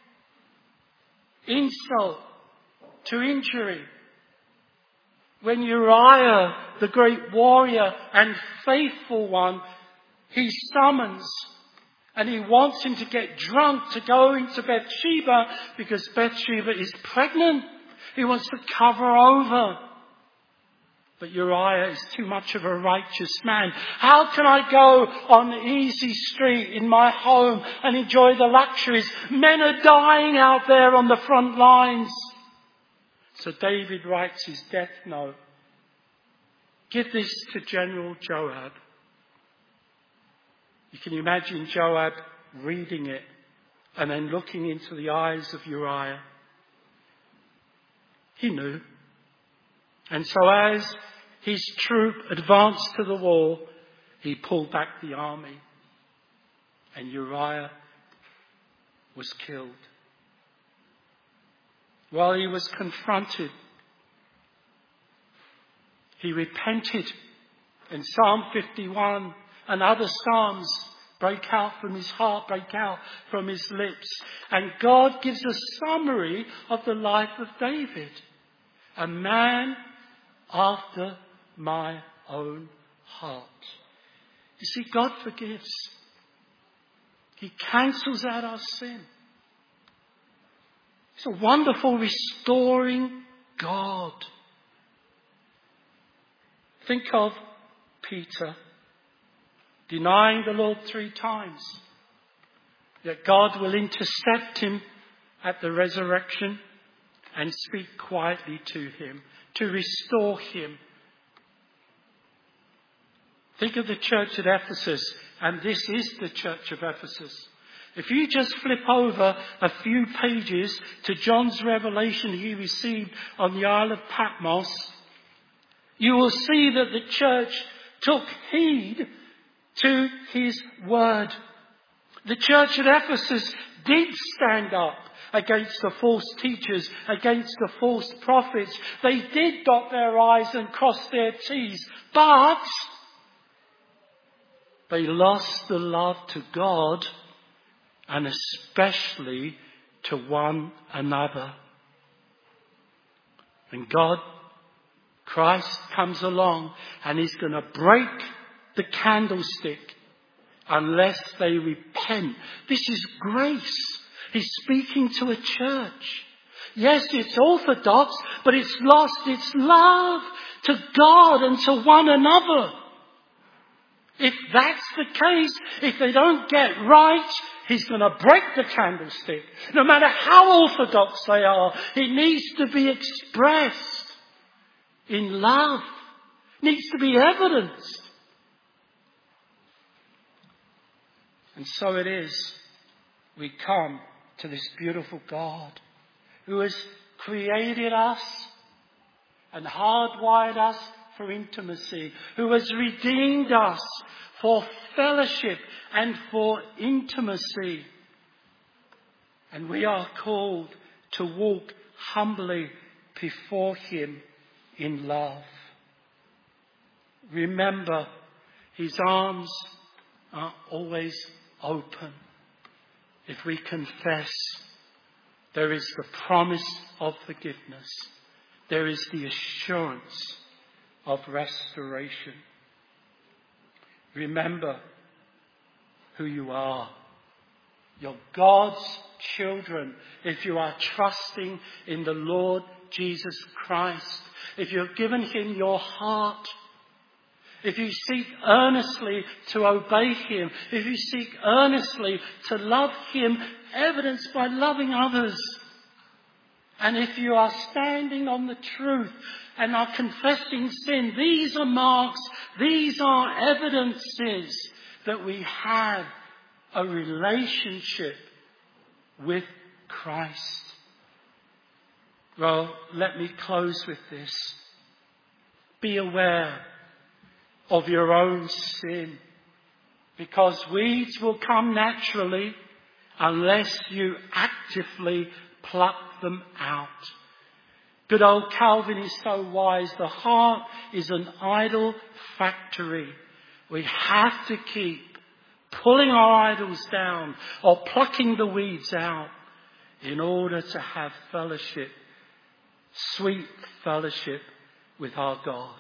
insult to injury, when Uriah, the great warrior and faithful one, he summons and he wants him to get drunk to go into Bathsheba because Bathsheba is pregnant. He wants to cover over. But Uriah is too much of a righteous man. How can I go on the easy street in my home and enjoy the luxuries? Men are dying out there on the front lines. So David writes his death note. Give this to General Joab. You can imagine Joab reading it and then looking into the eyes of Uriah. He knew. And so as his troop advanced to the wall, he pulled back the army. And Uriah was killed. While he was confronted, he repented. And Psalm fifty-one and other psalms break out from his heart, break out from his lips. And God gives a summary of the life of David. A man after my own heart. You see, God forgives. He cancels out our sin. It's a wonderful restoring God. Think of Peter denying the Lord three times. Yet God will intercept him at the resurrection and speak quietly to him, to restore him. Think of the church at Ephesus, and this is the church of Ephesus. If you just flip over a few pages to John's revelation he received on the Isle of Patmos, you will see that the church took heed to his word. The church at Ephesus did stand up against the false teachers, against the false prophets. They did dot their I's and cross their T's, but they lost the love to God and especially to one another. And God, Christ comes along and he's going to break the candlestick unless they repent. This is grace. He's speaking to a church. Yes, it's orthodox, but it's lost its love to God and to one another. If that's the case, if they don't get right, he's going to break the candlestick. No matter how orthodox they are, it needs to be expressed in love. It needs to be evidenced. And so it is, we come to this beautiful God who has created us and hardwired us for intimacy, who has redeemed us for fellowship and for intimacy. And we are called to walk humbly before him in love. Remember, his arms are always open. If we confess, there is the promise of forgiveness. There is the assurance of restoration. Remember who you are. You're God's children if you are trusting in the Lord Jesus Christ. If you've given him your heart. If you seek earnestly to obey him. If you seek earnestly to love him, evidenced by loving others. And if you are standing on the truth and are confessing sin, these are marks, these are evidences that we have a relationship with Christ. Well, let me close with this. Be aware of your own sin, because weeds will come naturally unless you actively pluck them out. Good old Calvin is so wise. The heart is an idol factory. We have to keep pulling our idols down or plucking the weeds out in order to have fellowship, sweet fellowship with our God.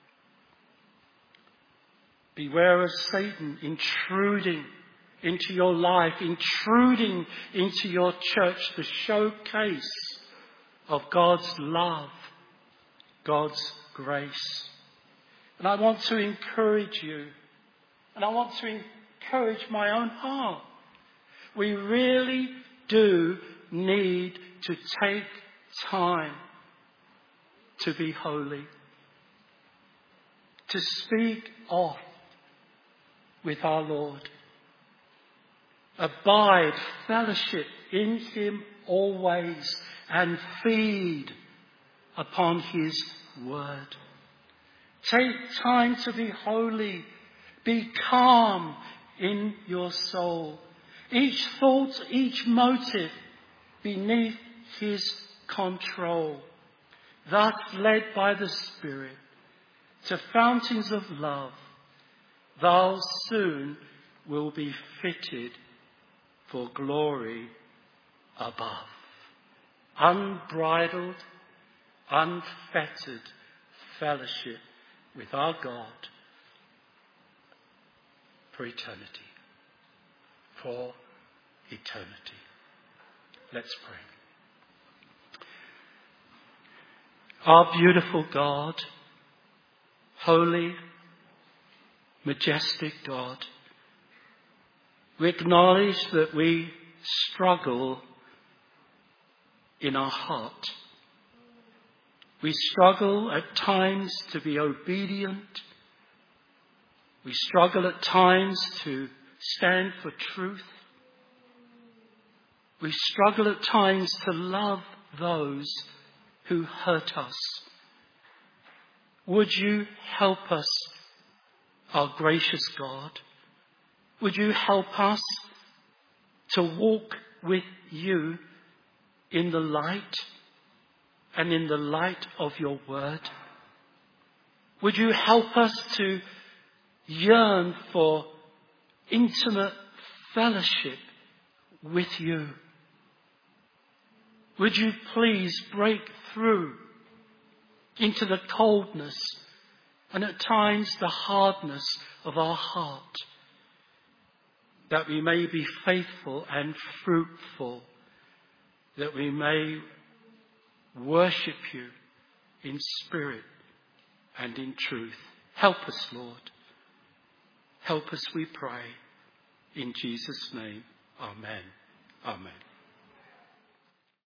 Beware of Satan intruding into your life, intruding into your church, the showcase of God's love, God's grace. And I want to encourage you, and I want to encourage my own heart. We really do need to take time to be holy, to speak off with our Lord. Abide, fellowship in him always, and feed upon his word. Take time to be holy. Be calm in your soul. Each thought, each motive beneath his control. Thus led by the Spirit to fountains of love, thou soon will be fitted for glory above. Unbridled, unfettered fellowship with our God for eternity. For eternity. Let's pray. Our beautiful God, holy, majestic God, we acknowledge that we struggle in our heart. We struggle at times to be obedient. We struggle at times to stand for truth. We struggle at times to love those who hurt us. Would you help us, our gracious God? Would you help us to walk with you in the light and in the light of your word? Would you help us to yearn for intimate fellowship with you? Would you please break through into the coldness and at times the hardness of our heart, that we may be faithful and fruitful, that we may worship you in spirit and in truth. Help us, Lord. Help us, we pray. In Jesus' name, amen. Amen.